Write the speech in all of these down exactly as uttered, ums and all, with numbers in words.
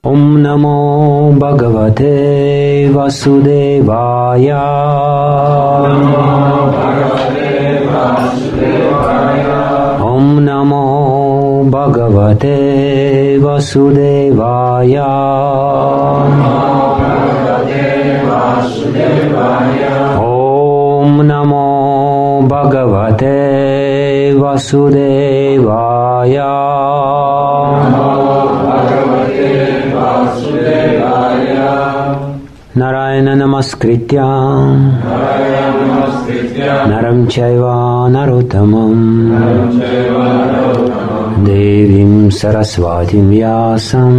Om Namo Bhagavate Vasudevaya. Om Namo Bhagavate Vasudevaya. Om Namo Bhagavate Vasudevaya. Narayana Namaskritya Naram Chaiva Narottamam Devim Saraswatim Vyasam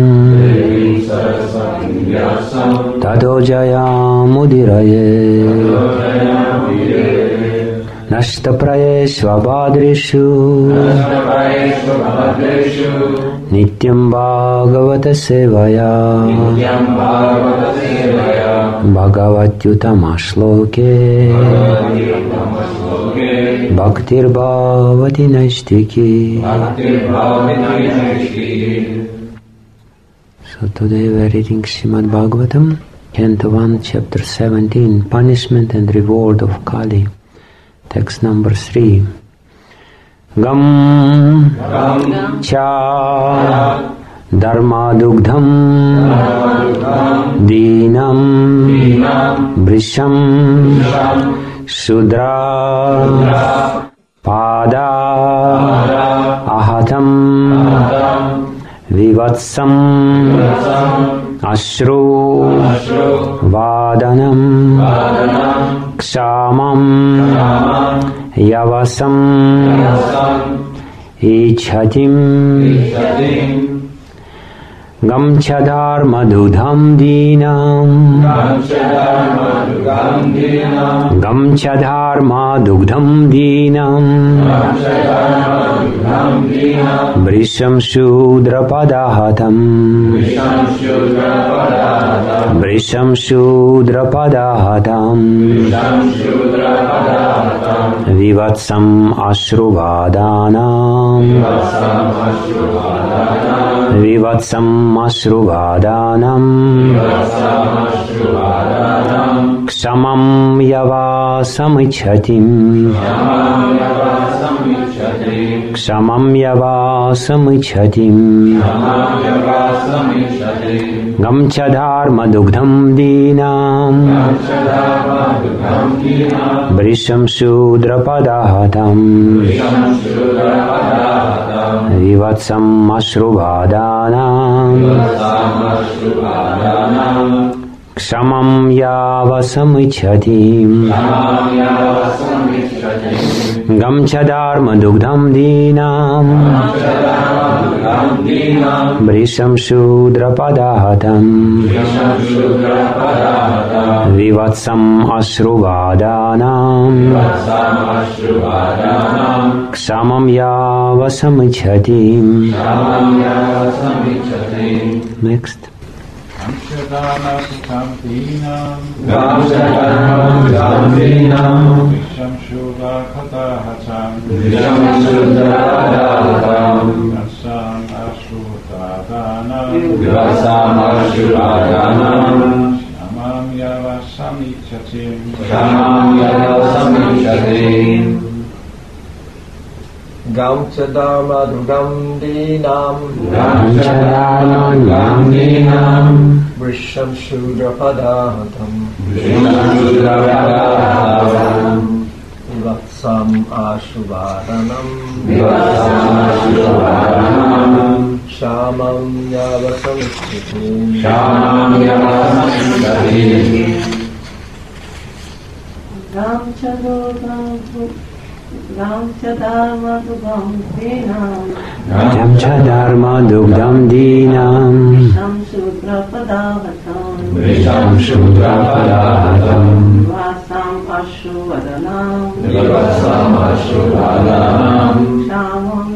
Tato Jayamudiraye Nashtaprayeshvabhadrishu Nityam Bhagavata Sevaya Bhagavatyutama Shloke Bhaktir Bhavati Naistiki. So today we are reading Srimad Bhagavatam, Canto one, Chapter seventeen, Punishment and Reward of Kali. Text number three. Gam, Gam Cha Dharma Dugdham Dinam Brisham Shudra Pada Ahatam Vivatsam Ashru Vadanam Kshamam Yavasam Ichatim Gamchadar Madhudham Dinam Gamchadar Madhudham Dinam Brisham Shudra Padahatam Brisham Shudra Padahatam Vivatsam Ashruvadanam Vivatsam Ashruvadanam Kshamam Yavasamichatim Kshamam Yavasamichatim Gamchadhar Madhugdham Dinam Brisham Shudra Padahatam Vivatsam Ashruvadanam Kshamam Yavasamichatim Gamchadar Madhugdham Dinam Brisham Shudra Padahatam Vivatsam Ashruvadanam Kshamam Yavasamichatim. Next. Gamchadam Brisham Shudra Padahatam Vivatsam Ashruvadanam Kshamam Yavasamichatim. Gamchadar Madhugam Dinam Gamchadar Dinam Brisham Shudra Padahatam Vivatsam Ashruvadanam Kshamam Yavasamichatim. Gamchadar Madhugam Dinam Gamchadar Madhugdam Dinam Brisham Shudra Padahatam Brisham Shudra Padahatam Vivatsam Ashruvadanam Kshamam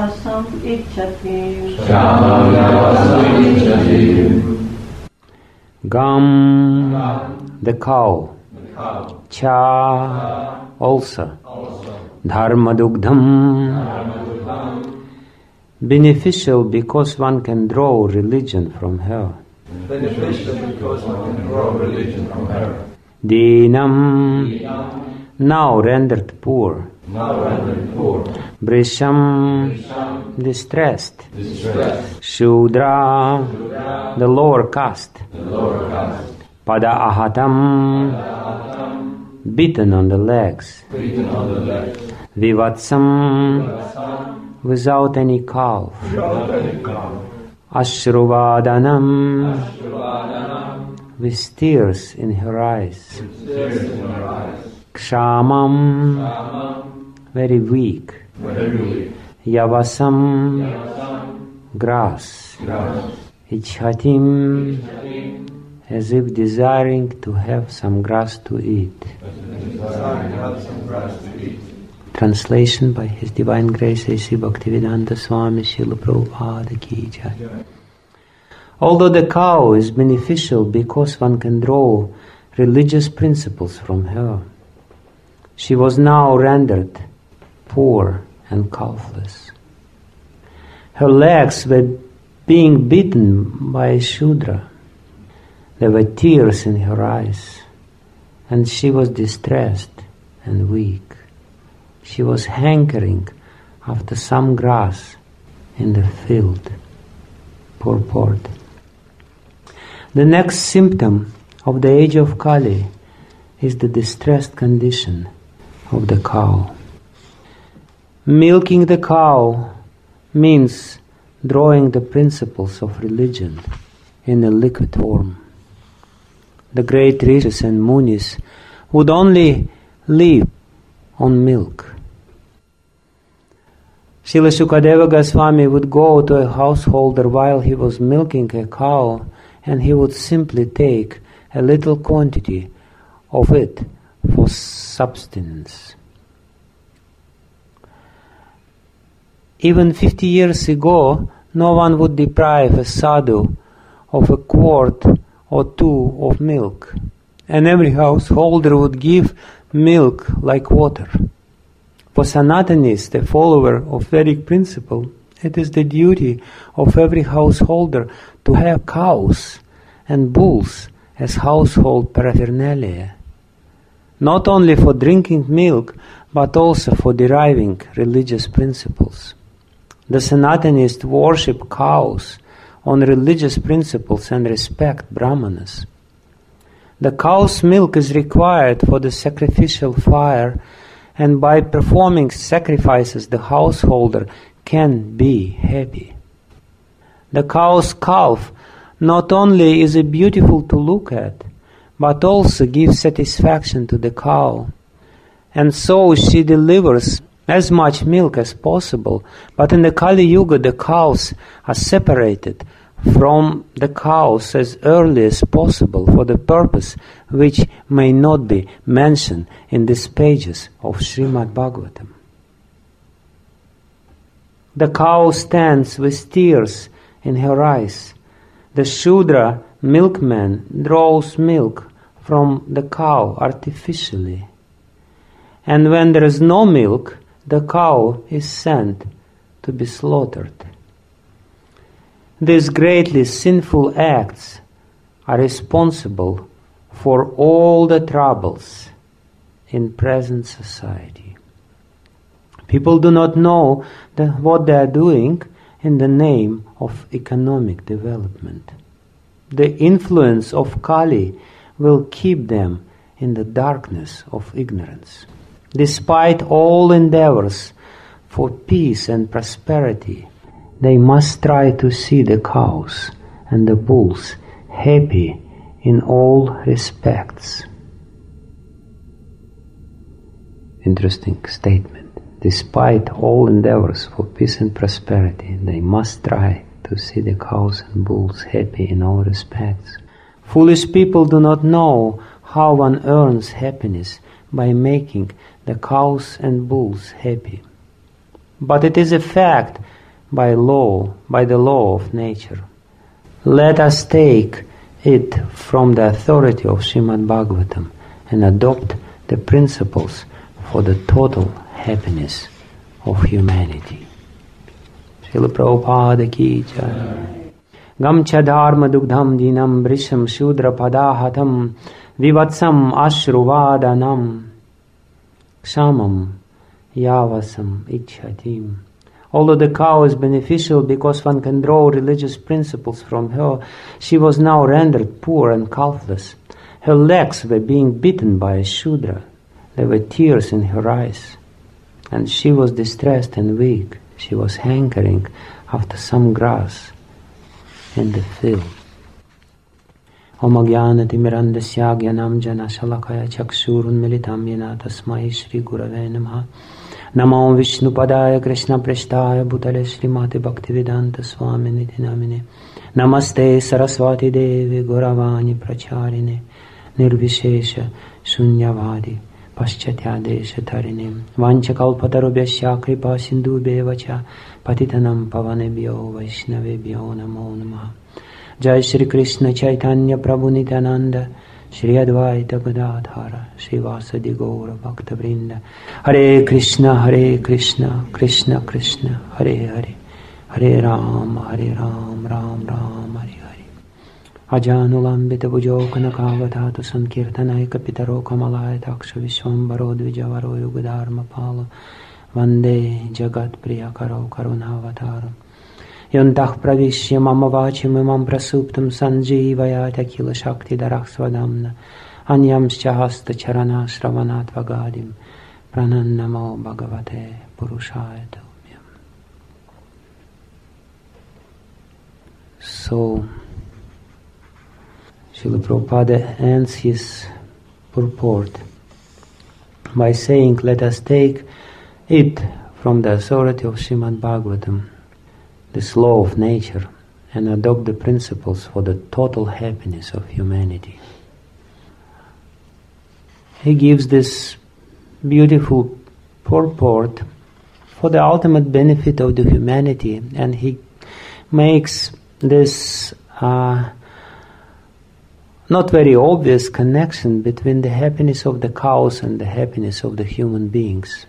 Yavasamichatim. Gam, the cow. Cha, also. Dharma Dugdham beneficial because one can draw religion from her. Beneficial because one can draw religion from her. Dinam, now rendered poor. Now rendered poor. Brisham, distressed. Distressed. Shudra, the lower caste. The lower caste. Pada ahatam, beaten on the legs. Beaten on the legs. Vivatsam, without any calf. Without any calf. Ashruvadanam, Ashruvadanam. with tears in her eyes. Tears in her eyes. Kshamam, Ramam. very weak. Very weak. Yavasam, Yavasam. grass. Grass. Ichhatim, Ichhatim. as if desiring to have some grass to eat. Desiring to have some grass to eat. Translation by His Divine Grace A C Bhaktivedanta Swami Srila Prabhupada Ki Jai. Although the cow is beneficial because one can draw religious principles from her, she was now rendered poor and calfless. Her legs were being beaten by a Shudra. There were tears in her eyes, and she was distressed and weak. She was hankering after some grass in the field. Purport. The next symptom of the age of Kali is the distressed condition of the cow. Milking the cow means drawing the principles of religion in a liquid form. The great rishis and munis would only live on milk. Srila Sukadeva Goswami would go to a householder while he was milking a cow, and he would simply take a little quantity of it for subsistence. Even fifty years ago, no one would deprive a sadhu of a quart or two of milk, and every householder would give milk like water. For Sanatanis, the follower of Vedic principle, it is the duty of every householder to have cows and bulls as household paraphernalia, not only for drinking milk, but also for deriving religious principles. The Sanatanists worship cows on religious principles and respect Brahmanas. The cow's milk is required for the sacrificial fire, and by performing sacrifices the householder can be happy. The cow's calf not only is it beautiful to look at, but also gives satisfaction to the cow. And so she delivers as much milk as possible, but in the Kali Yuga the cows are separated from the cows as early as possible for the purpose which may not be mentioned in these pages of Srimad Bhagavatam. The cow stands with tears in her eyes. The Shudra milkman draws milk from the cow artificially. And when there is no milk, the cow is sent to be slaughtered. These greatly sinful acts are responsible for all the troubles in present society. People do not know the, what they are doing in the name of economic development. The influence of Kali will keep them in the darkness of ignorance. Despite all endeavors for peace and prosperity, they must try to see the cows and the bulls happy in all respects. Interesting statement. Despite all endeavors for peace and prosperity, they must try to see the cows and bulls happy in all respects. Foolish people do not know how one earns happiness by making the cows and bulls happy. But it is a fact by law, by the law of nature. Let us take it from the authority of Srimad Bhagavatam and adopt the principles for the total happiness of humanity. Srila Prabhupada ki jai. Gamcha dharma dugdham dinam brisham shudra padahatam vivatsam ashruvadanam kshamam yavasam ichhatim. Although the cow is beneficial because one can draw religious principles from her, she was now rendered poor and calfless. Her legs were being bitten by a Shudra. There were tears in her eyes, and she was distressed and weak. She was hankering after some grass in the field. Om Agyanati Mirandasya Gyanam Jana Shalakaya Chakshurun Militam Yena Tasmai Shri Gurave Namaha. Namo Vishnu Padaya Krishna Prishtaya Bhutale Srimati Bhaktivedanta Swami Niti Namine. Namaste Saraswati Devi Gauravani Pracharine Nirvishesha Shunyavadi Paschatya Tarinim Vanchakalpatarubhyasya Kripa Sindhubhyevacha Patitanam Pavanebhyo Vaishnavebhyo Namo Namaha. Jai Shri Krishna Chaitanya Prabhu Nityananda Shri Advaita Gadadhara Shri Vasadi Gaura Bhakta Vrinda. Hare Krishna Hare Krishna Krishna Krishna Hare Hare Hare Ram Hare Ram Ram Ram Hare Hare. Ajanulambita Bhujo Kanakavadhatu Sankirtanaika Pitaro Kamalaya Taksha Vishwambaro Dvijavaro Yugadharma Palo Vande Jagat Priyakaro Karunavataram Yontah Pravishya Mama Vachim Imam Prasuptam Sanjivayat Akila Shakti Daraksvadamna Anyamscha Hasta Charana Shravanat Vagadim Pranannamo Bhagavate Purushaya Tumyam. So Srila Prabhupada ends his purport by saying, let us take it from the authority of Srimad Bhagavatam, this law of nature, and adopt the principles for the total happiness of humanity. He gives this beautiful purport for the ultimate benefit of the humanity, and he makes this uh, not very obvious connection between the happiness of the cows and the happiness of the human beings.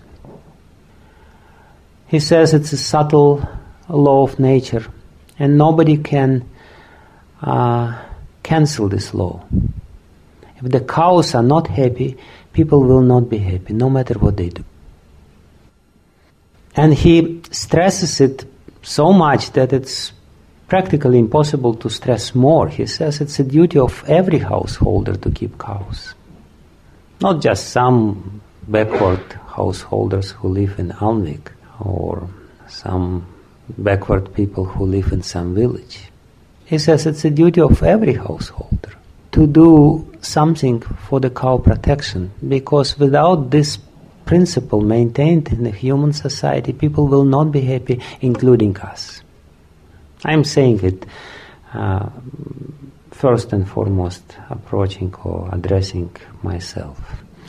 He says it's a subtle law of nature, and nobody can uh, cancel this law. If the cows are not happy, people will not be happy, no matter what they do. And he stresses it so much that it's practically impossible to stress more. He says it's a duty of every householder to keep cows. Not just some backward householders who live in Alnvik, or some backward people who live in some village. He says it's a duty of every householder to do something for the cow protection, because without this principle maintained in the human society, people will not be happy, including us. I'm saying it uh, first and foremost approaching or addressing myself.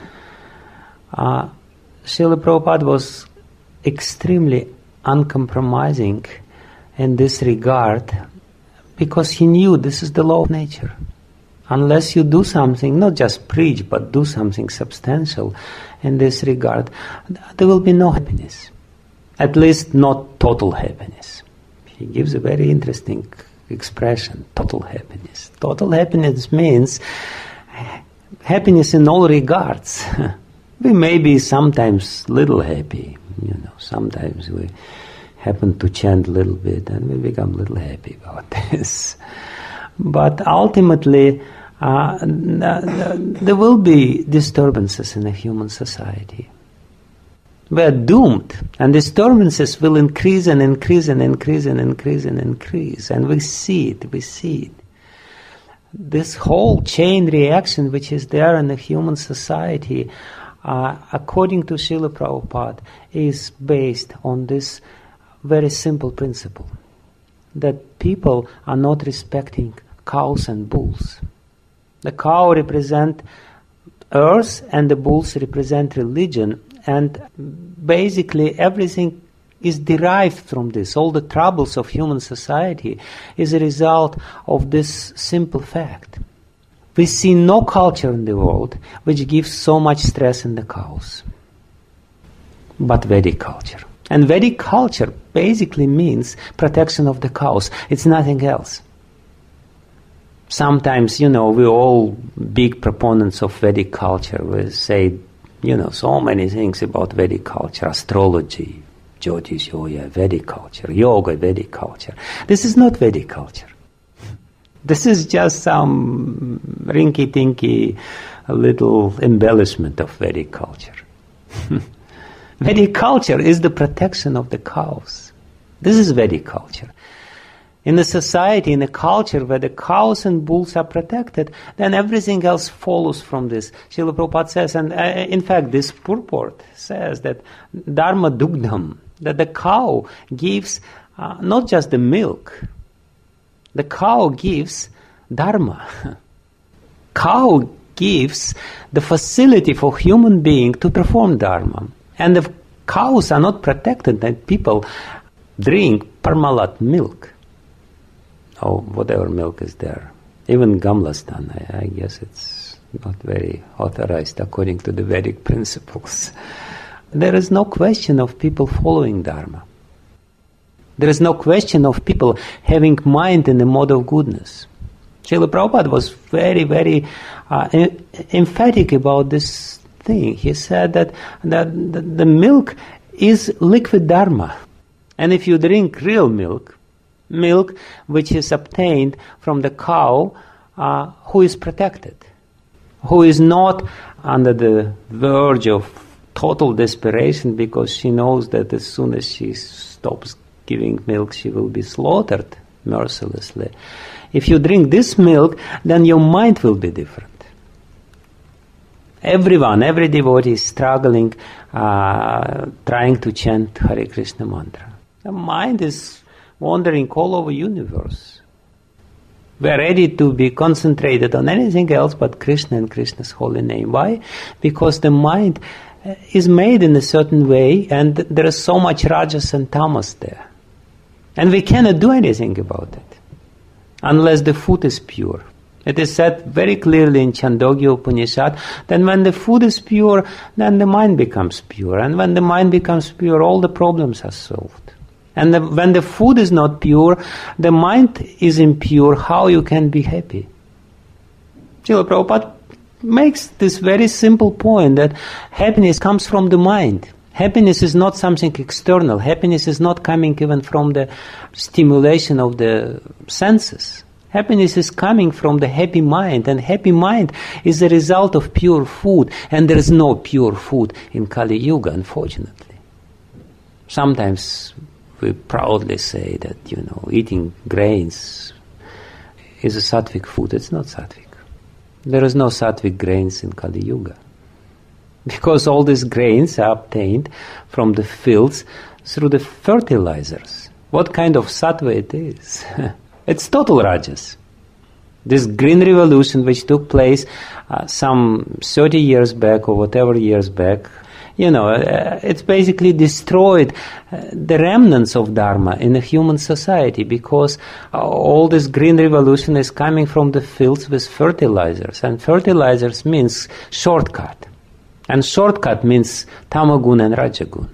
Uh, Srila Prabhupada was extremely uncompromising in this regard, because he knew this is the law of nature. Unless you do something, not just preach, but do something substantial in this regard, there will be no happiness. At least not total happiness. He gives a very interesting expression, total happiness. Total happiness means happiness in all regards. We may be sometimes little happy, you know, sometimes we happen to chant a little bit and we become a little happy about this. But ultimately, uh, there will be disturbances in a human society. We are doomed, and disturbances will increase and increase and increase and increase and increase, and we see it, we see it. This whole chain reaction which is there in the human society, uh, according to Srila Prabhupada, is based on this very simple principle, that people are not respecting cows and bulls. The cow represent earth and the bulls represent religion, and basically everything is derived from this. All the troubles of human society is a result of this simple fact. We see no culture in the world which gives so much stress in the cows, but Vedic culture. And Vedic culture basically means protection of the cows. It's nothing else. Sometimes, you know, we're all big proponents of Vedic culture. We say, you know, so many things about Vedic culture, astrology, Jyotish, Yoga, Vedic culture, yoga, Vedic culture. This is not Vedic culture. This is just some rinky-tinky little embellishment of Vedic culture. Vedic culture is the protection of the cows. This is Vedic culture. In a society, in a culture where the cows and bulls are protected, then everything else follows from this. Srila Prabhupada says, and uh, in fact this purport says that Dharma Dugdham, that the cow gives uh, not just the milk, the cow gives Dharma. Cow gives the facility for human being to perform Dharma. And if cows are not protected, then people drink Parmalat milk. Or whatever milk is there. Even Gamlastan, I, I guess it's not very authorized according to the Vedic principles. There is no question of people following Dharma. There is no question of people having mind in the mode of goodness. Srila Prabhupada was very, very uh, em- emphatic about this thing. He said that, that the, the milk is liquid Dharma. And if you drink real milk, milk which is obtained from the cow uh, who is protected, who is not under the verge of total desperation because she knows that as soon as she stops giving milk she will be slaughtered mercilessly. If you drink this milk, then your mind will be different. Everyone, every devotee is struggling, uh, trying to chant Hare Krishna mantra. The mind is wandering all over the universe. We are ready to be concentrated on anything else but Krishna and Krishna's holy name. Why? Because the mind is made in a certain way and there is so much rajas and tamas there. And we cannot do anything about it unless the food is pure. It is said very clearly in Chandogya Upanishad that when the food is pure, then the mind becomes pure. And when the mind becomes pure, all the problems are solved. And the, when the food is not pure, the mind is impure, how you can be happy? Srila Prabhupada makes this very simple point that happiness comes from the mind. Happiness is not something external. Happiness is not coming even from the stimulation of the senses. Happiness is coming from the happy mind, and happy mind is the result of pure food, and there is no pure food in Kali Yuga, unfortunately. Sometimes we proudly say that, you know, eating grains is a sattvic food. It's not sattvic. There is no sattvic grains in Kali Yuga. Because all these grains are obtained from the fields through the fertilizers. What kind of sattva it is? It's total rajas. This green revolution which took place uh, some thirty years back or whatever years back, you know, uh, it's basically destroyed uh, the remnants of Dharma in a human society because uh, all this green revolution is coming from the fields with fertilizers. And fertilizers means shortcut. And shortcut means tamagun and rajagun.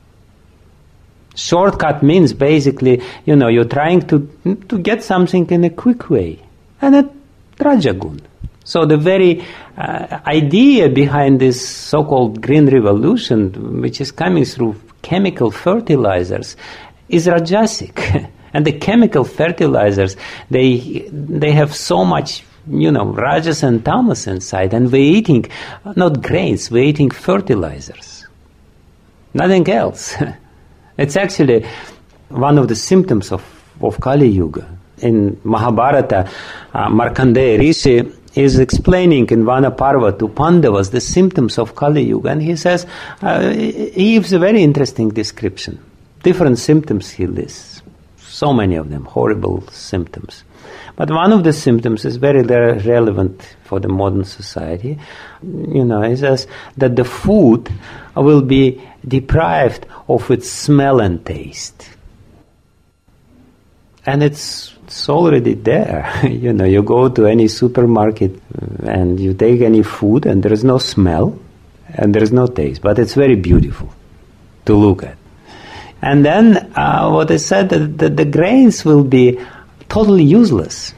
Shortcut means basically, you know, you're trying to to get something in a quick way. And it's rajagun. So the very uh, idea behind this so-called green revolution, which is coming through chemical fertilizers, is rajasic. And the chemical fertilizers, they they have so much, you know, rajas and tamas inside, and we're eating not grains, we're eating fertilizers. Nothing else. It's actually one of the symptoms of, of Kali Yuga. In Mahabharata, uh, Markandeya Rishi is explaining in Vanaparva to Pandavas the symptoms of Kali Yuga, and he says, uh, he gives a very interesting description. Different symptoms he lists. So many of them, horrible symptoms. But one of the symptoms is very re- relevant for the modern society. You know, he says that the food will be deprived of its smell and taste. And it's, it's already there. You know, you go to any supermarket and you take any food and there is no smell and there is no taste. But it's very beautiful to look at. And then uh, what I said, that the, the grains will be totally useless.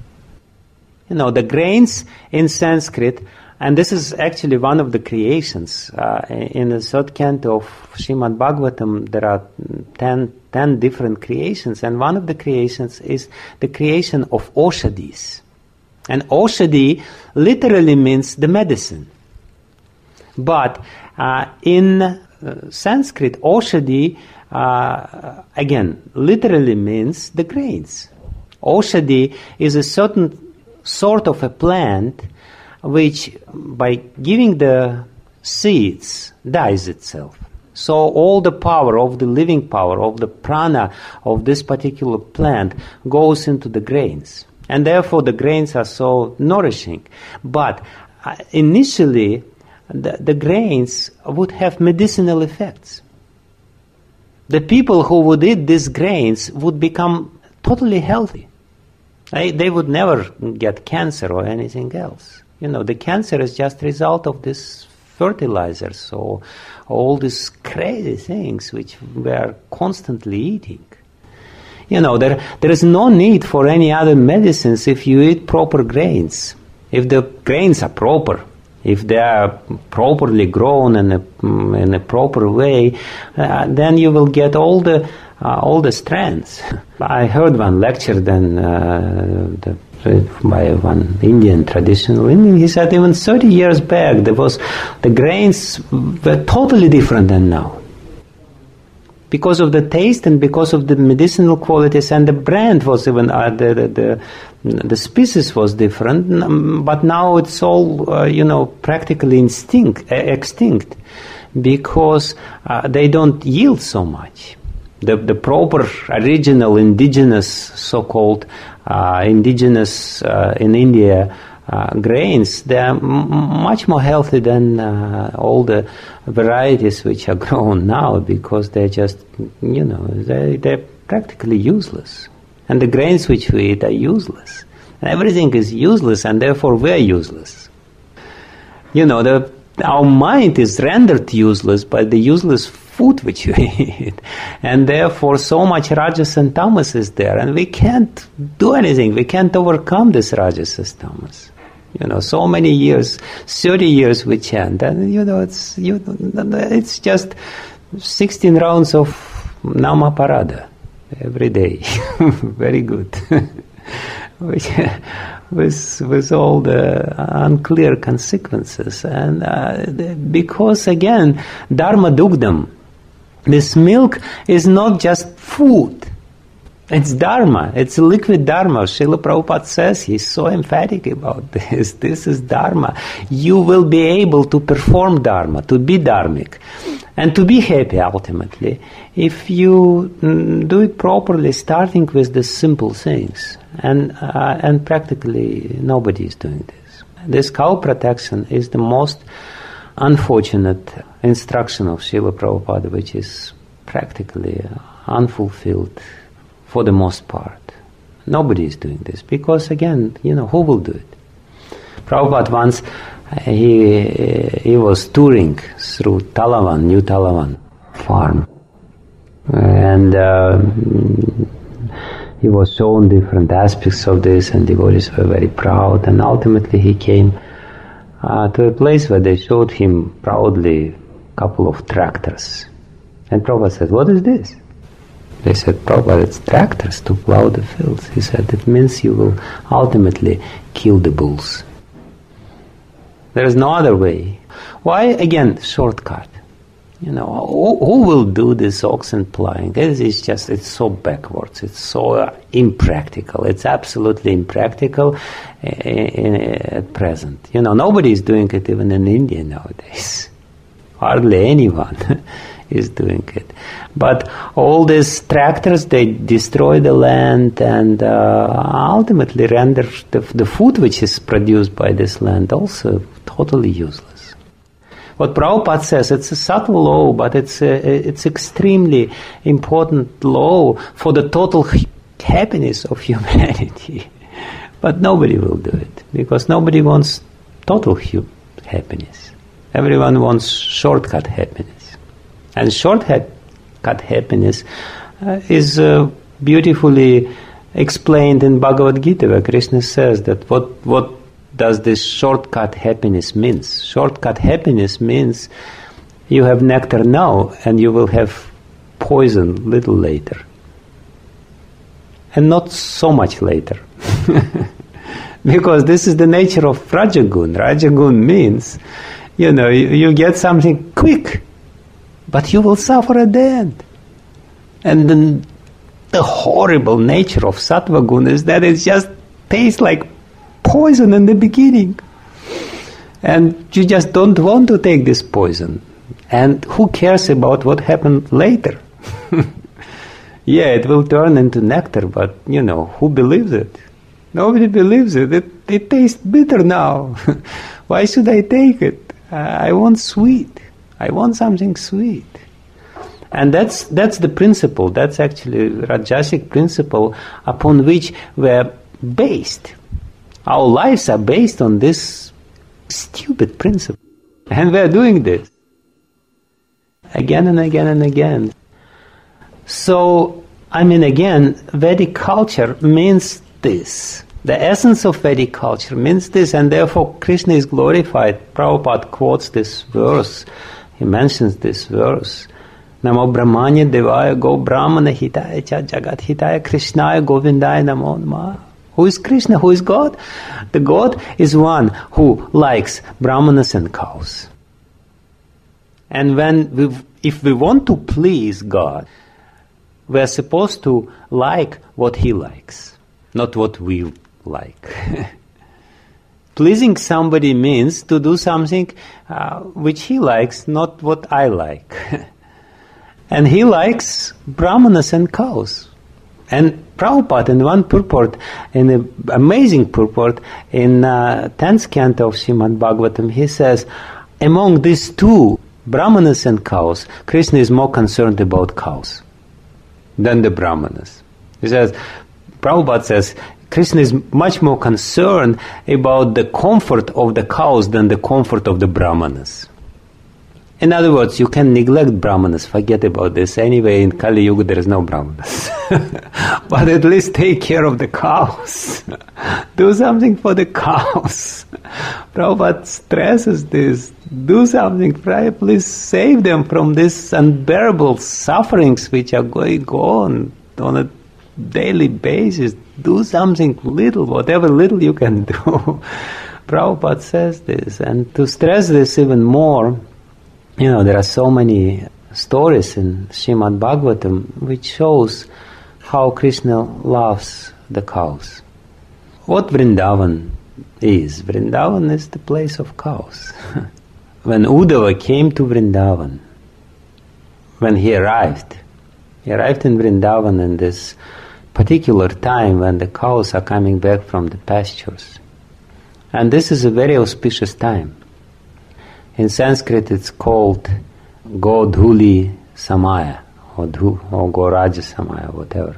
You know, the grains in Sanskrit, and this is actually one of the creations. Uh, in the third canto of Srimad Bhagavatam, there are ten, ten different creations, and one of the creations is the creation of Oshadis. And Oshadi literally means the medicine. But uh, in uh, Sanskrit, Oshadi, uh, again, literally means the grains. Oshadi is a certain sort of a plant which, by giving the seeds, dies itself. So all the power of the living power, of the prana of this particular plant goes into the grains. And therefore the grains are so nourishing. But uh, initially, the, the grains would have medicinal effects. The people who would eat these grains would become totally healthy. They, they would never get cancer or anything else. You know, the cancer is just a result of this fertilizers, so all these crazy things which we are constantly eating. You know, there there is no need for any other medicines if you eat proper grains. If the grains are proper, if they are properly grown in a, in a proper way, uh, then you will get all the uh, all the strengths. I heard one lecture then uh, the, by one Indian traditional Indian. He said even thirty years back there was the grains were totally different than now, because of the taste and because of the medicinal qualities, and the brand was even uh, the, the the the species was different. But now it's all uh, you know practically instinct uh, extinct because uh, they don't yield so much. The the proper original indigenous so-called uh, indigenous uh, in India uh, grains, they are m- much more healthy than uh, all the varieties which are grown now, because they're just, you know, they, they're practically useless. And the grains which we eat are useless. And everything is useless, and therefore we're useless. You know, the, our mind is rendered useless by the useless food which we eat. And therefore so much rajas and tamas is there, and we can't do anything. We can't overcome this rajas and tamas. You know, so many years, thirty years we chant, and you know, it's you, it's just sixteen rounds of Namaparada every day. Very good. with, with with all the unclear consequences, and uh, the, because again, Dharma Dugdam, this milk is not just food. It's Dharma. It's liquid Dharma. Srila Prabhupada says, he's so emphatic about this. This is Dharma. You will be able to perform Dharma, to be Dharmic, and to be happy ultimately if you mm, do it properly, starting with the simple things. And uh, and practically nobody is doing this. This cow protection is the most unfortunate instruction of Srila Prabhupada, which is practically unfulfilled for the most part. Nobody is doing this because, again, you know, who will do it? Prabhupada once, he he was touring through Talavan, New Talavan farm, and uh, he was shown different aspects of this, and devotees were very proud, and ultimately he came uh, to a place where they showed him proudly a couple of tractors. And Prabhupada said, "What is this?" They said, "Prabhupada, it's tractors to plow the fields." He said, "It means you will ultimately kill the bulls. There is no other way." Why? Again, shortcut. You know, who, who will do this oxen plowing? It is just, it's so backwards. It's so uh, impractical. It's absolutely impractical uh, in, uh, at present. You know, nobody is doing it even in India nowadays. Hardly anyone is doing it. But all these tractors, they destroy the land and uh, ultimately render the, the food which is produced by this land also totally useless. What Prabhupada says, it's a subtle law, but it's a, it's extremely important law for the total happiness of humanity. But nobody will do it, because nobody wants total hu- happiness. Everyone wants shortcut happiness. And shortcut shortcut happiness uh, is uh, beautifully explained in Bhagavad Gita, where Krishna says that what what does this shortcut happiness means? Shortcut happiness means you have nectar now and you will have poison little later. And not so much later. Because this is the nature of Rajagun. Rajagun means, you know, you, you get something quick, but you will suffer at the end. And then the horrible nature of Sattva Gun is that it just tastes like poison in the beginning. And you just don't want to take this poison. And who cares about what happened later? Yeah, it will turn into nectar, but, you know, who believes it? Nobody believes it. It, it tastes bitter now. Why should I take it? Uh, I want sweet. I want something sweet. And that's that's the principle. That's actually Rajasic principle upon which we're based. Our lives are based on this stupid principle. And we're doing this again and again and again. So, I mean, again, Vedic culture means this. The essence of Vedic culture means this, and therefore Krishna is glorified. Prabhupada quotes this verse. He mentions this verse. Namo Brahmanya Devaya Go Brahmana Hitaya Cha Jagat Hitaya Krishnaya Govindaya Namo Namaha. Who is Krishna? Who is God? The God is one who likes brahmanas and cows. And when we, if we want to please God, we are supposed to like what He likes, not what we like. Pleasing somebody means to do something uh, which He likes, not what I like. And He likes brahmanas and cows. And Prabhupada, in one purport, in an amazing purport, in uh, tenth canto of Srimad Bhagavatam, he says, among these two, brahmanas and cows, Krishna is more concerned about cows than the brahmanas. He says, Prabhupada says, Krishna is much more concerned about the comfort of the cows than the comfort of the brahmanas. In other words, you can neglect brahmanas, forget about this. Anyway, in Kali Yuga there is no brahmanas. But at least take care of the cows. Do something for the cows. Prabhupada stresses this. Do something, please save them from these unbearable sufferings which are going on on a daily basis. Do something little, whatever little you can do. Prabhupada says this. And to stress this even more, you know, there are so many stories in Srimad Bhagavatam which shows how Krishna loves the cows. What Vrindavan is? Vrindavan is the place of cows. When Uddhava came to Vrindavan, when he arrived, he arrived in Vrindavan in this particular time when the cows are coming back from the pastures. And this is a very auspicious time. In Sanskrit it's called Godhuli Samaya, or, dhu, or Goraja Samaya, whatever.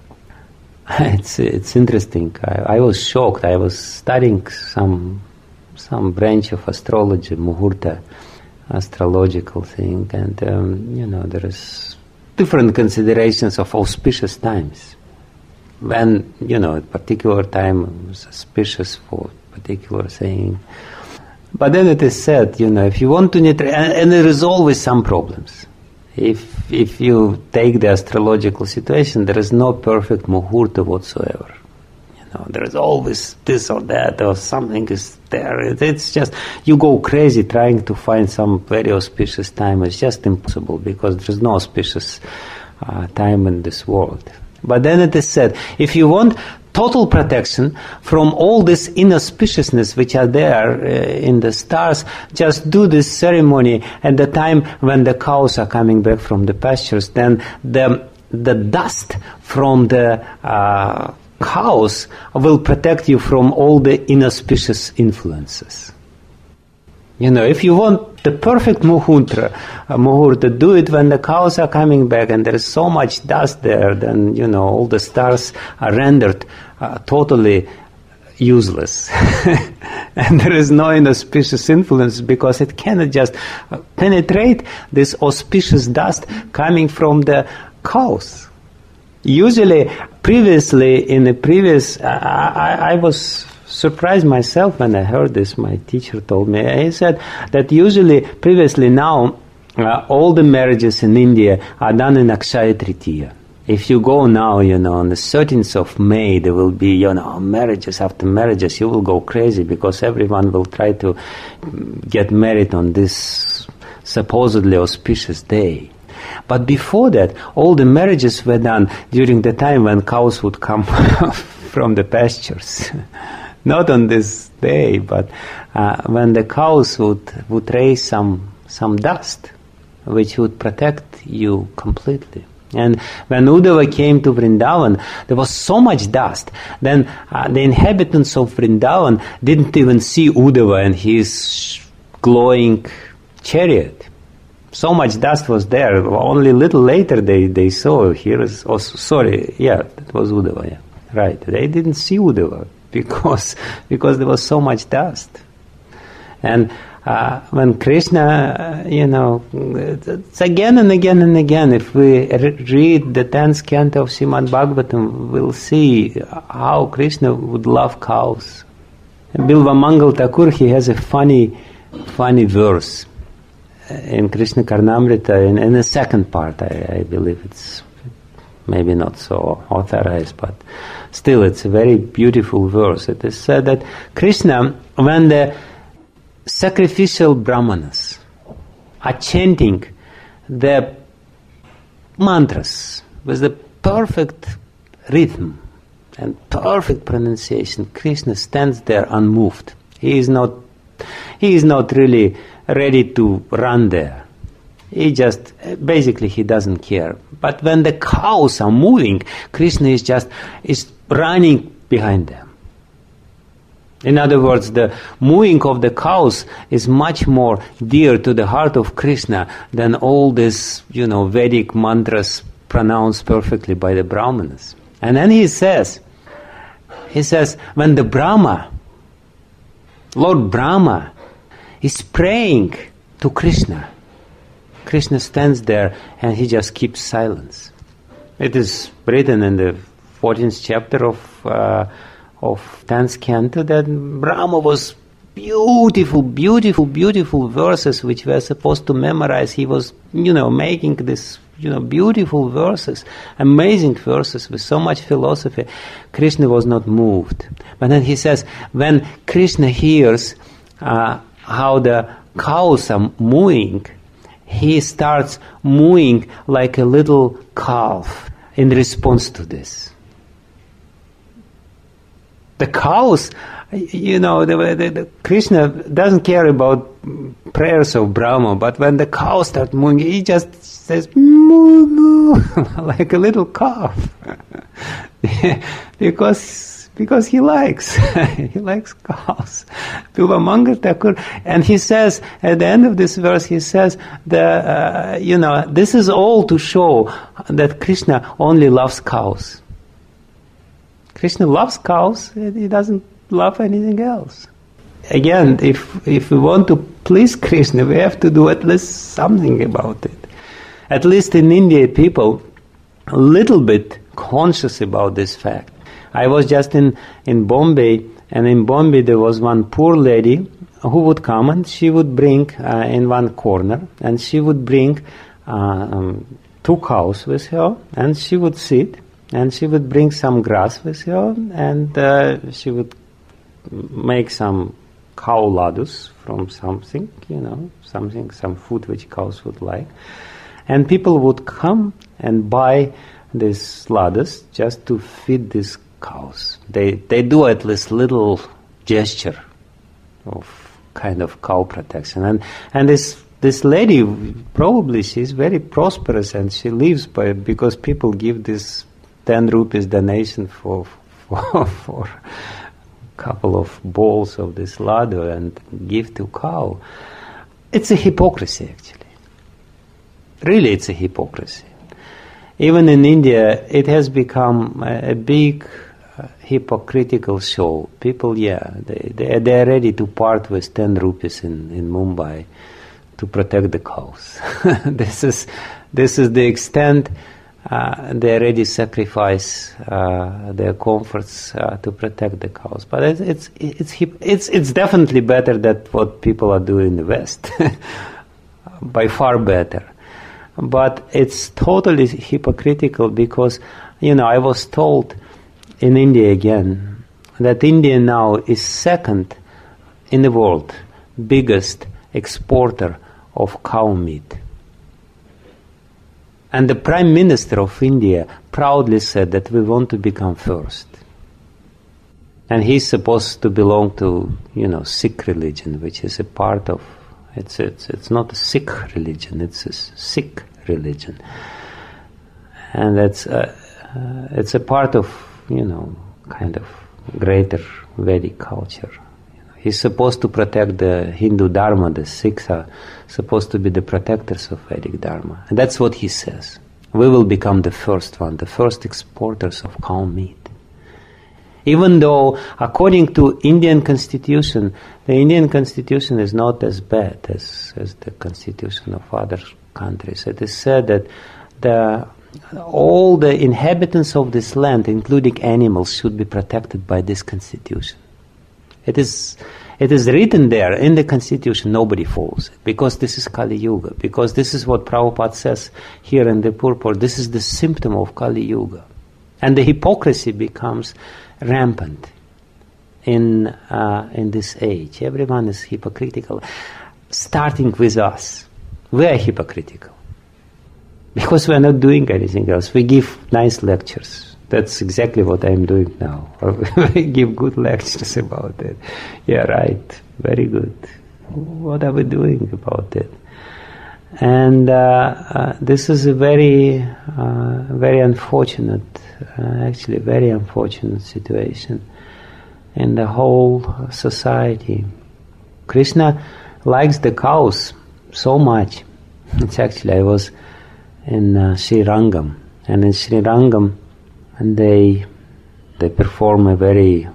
It's it's interesting. I, I was shocked. I was studying some some branch of astrology, Muhurta, astrological thing, and um, you know, there is different considerations of auspicious times. When, you know, a particular time was auspicious for particular thing. But then it is said, you know, if you want to, and, and there is always some problems. If if you take the astrological situation, there is no perfect muhurta whatsoever. You know, there is always this or that, or something is there. It's just, you go crazy trying to find some very auspicious time. It's just impossible, because there is no auspicious uh, time in this world. But then it is said, if you want total protection from all this inauspiciousness which are there uh, in the stars, just do this ceremony at the time when the cows are coming back from the pastures. Then the the dust from the uh, cows will protect you from all the inauspicious influences. You know, if you want the perfect muhurta, uh, muhurta, do it when the cows are coming back and there is so much dust there, then, you know, all the stars are rendered uh, totally useless. And there is no inauspicious influence because it cannot just penetrate this auspicious dust coming from the cows. Usually, previously, in the previous, I, I, I was surprised myself when I heard this. My teacher told me, he said that usually, previously now, uh, all the marriages in India are done in Akshaya Tritiya. If you go now, you know, on the thirteenth of May, there will be, you know, marriages after marriages. You will go crazy because everyone will try to get married on this supposedly auspicious day. But before that, all the marriages were done during the time when cows would come from the pastures. Not on this day, but uh, when the cows would, would raise some, some dust, which would protect you completely. And when Uddhava came to Vrindavan, there was so much dust. Then uh, the inhabitants of Vrindavan didn't even see Uddhava and his glowing chariot. So much dust was there. Only a little later they, they saw, here is, oh, sorry, yeah, it was Uddhava, yeah, right. They didn't see Uddhava because, because there was so much dust. And Uh, when Krishna, uh, you know, it's again and again and again, if we re- read the tenth canto of Srimad Bhagavatam, we'll see how Krishna would love cows. Bilva Mangal Thakur, he has a funny, funny verse in Krishna Karnamrita, in, in the second part, I, I believe it's maybe not so authorized, but still it's a very beautiful verse. It is said that Krishna, when the sacrificial brahmanas are chanting the mantras with the perfect rhythm and perfect pronunciation, Krishna stands there unmoved. He is not he is not really ready to run there. He just, basically he doesn't care. But when the cows are moving, Krishna is just is running behind them. In other words, the mooing of the cows is much more dear to the heart of Krishna than all these, you know, Vedic mantras pronounced perfectly by the Brahmanas. And then he says, he says, when the Brahma, Lord Brahma, is praying to Krishna, Krishna stands there and he just keeps silence. It is written in the fourteenth chapter of uh, of tenth canto that Brahma was beautiful, beautiful, beautiful verses which we are supposed to memorize. He was, you know, making this, you know, beautiful verses, amazing verses with so much philosophy. Krishna was not moved. But then he says, when Krishna hears uh, how the cows are mooing, he starts mooing like a little calf in response to this. The cows, you know, the, the, the Krishna doesn't care about prayers of Brahma, but when the cows start mooing, he just says, moo, moo, like a little calf. because because he likes, he likes cows. Bilva Mangal Thakur, and he says, at the end of this verse, he says, the uh, you know, this is all to show that Krishna only loves cows. Krishna loves cows, he doesn't love anything else. Again, if if we want to please Krishna, we have to do at least something about it. At least in India, people a little bit conscious about this fact. I was just in, in Bombay, and in Bombay there was one poor lady who would come and she would bring uh, in one corner, and she would bring uh, um, two cows with her, and she would sit, and she would bring some grass with her, and uh, she would make some cow ladus from something, you know, something, some food which cows would like. And people would come and buy these ladus just to feed these cows. They they do at least little gesture of kind of cow protection. And and this this lady, probably she's very prosperous and she lives by because people give this ten rupees donation for for for a couple of bowls of this ladu and give to cow. It's a hypocrisy, actually. Really, it's a hypocrisy. Even in India, it has become a, a big uh, hypocritical show. People, yeah, they, they, they're ready to part with ten rupees in, in Mumbai to protect the cows. this is this is the extent uh, they already sacrifice uh, their comforts uh, to protect the cows. But it's it's it's hip, it's it's definitely better than what people are doing in the West, by far better. But it's totally hypocritical because, you know, I was told in India again that India now is second in the world biggest exporter of cow meat. And the Prime Minister of India proudly said that we want to become first. And he's supposed to belong to, you know, Sikh religion, which is a part of, it's it's it's not a Sikh religion, it's a Sikh religion. And that's uh, uh, it's a part of, you know, kind of greater Vedic culture. He's supposed to protect the Hindu Dharma. The Sikhs are supposed to be the protectors of Vedic Dharma. And that's what he says. We will become the first one, the first exporters of cow meat. Even though, according to Indian constitution, the Indian constitution is not as bad as, as the constitution of other countries. It is said that the, all the inhabitants of this land, including animals, should be protected by this constitution. It is, it is written there in the constitution, nobody follows it, because this is Kali Yuga, because this is what Prabhupada says here in the purport, this is the symptom of Kali Yuga. And the hypocrisy becomes rampant in, uh, in this age. Everyone is hypocritical, starting with us. We are hypocritical, because we are not doing anything else. We give nice lectures. That's exactly what I'm doing now. We give good lectures about it. Yeah, right. Very good. What are we doing about it? And uh, uh, this is a very, uh, very unfortunate, uh, actually very unfortunate situation in the whole society. Krishna likes the cows so much. It's actually, I was in uh, Sri Rangam, and in Sri Rangam, and they they perform a very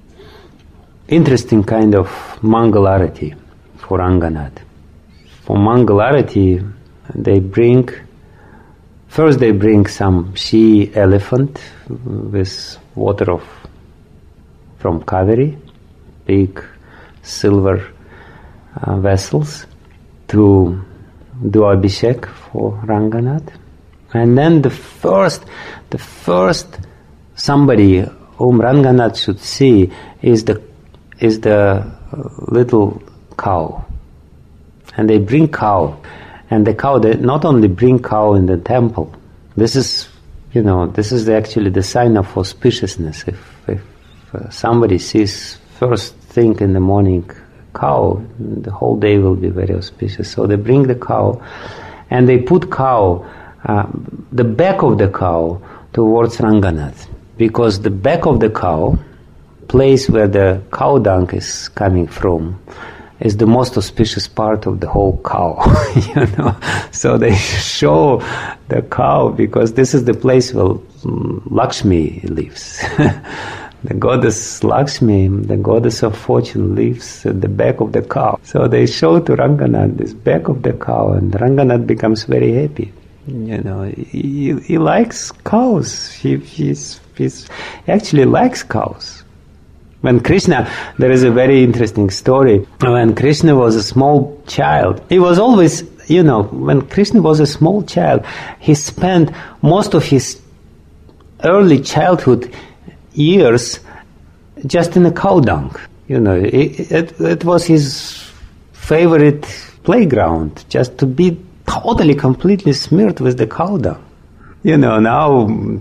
interesting kind of Mangalarati for Ranganath. For Mangalarati, they bring, first they bring some she elephant with water of from Kaveri, big silver uh, vessels, to do Abhishek for Ranganath. And then the first, the first somebody whom Ranganath should see is the is the little cow. And they bring cow, and the cow. They not only bring cow in the temple. This is, you know, this is actually the sign of auspiciousness. If if uh, somebody sees first thing in the morning cow, the whole day will be very auspicious. So they bring the cow, and they put cow. Uh, the back of the cow towards Ranganath, because the back of the cow, place where the cow dung is coming from, is the most auspicious part of the whole cow. You know, so they show the cow because this is the place where Lakshmi lives. The goddess Lakshmi, the goddess of fortune, lives at the back of the cow. So they show to Ranganath this back of the cow, and Ranganath becomes very happy. You know, he, he likes cows. He he's, he's, he actually likes cows. When Krishna, there is a very interesting story. When Krishna was a small child, he was always, you know, when Krishna was a small child, he spent most of his early childhood years just in a cow dung. You know, it, it, it was his favorite playground, just to be totally, completely smeared with the cow dung. You know, now m-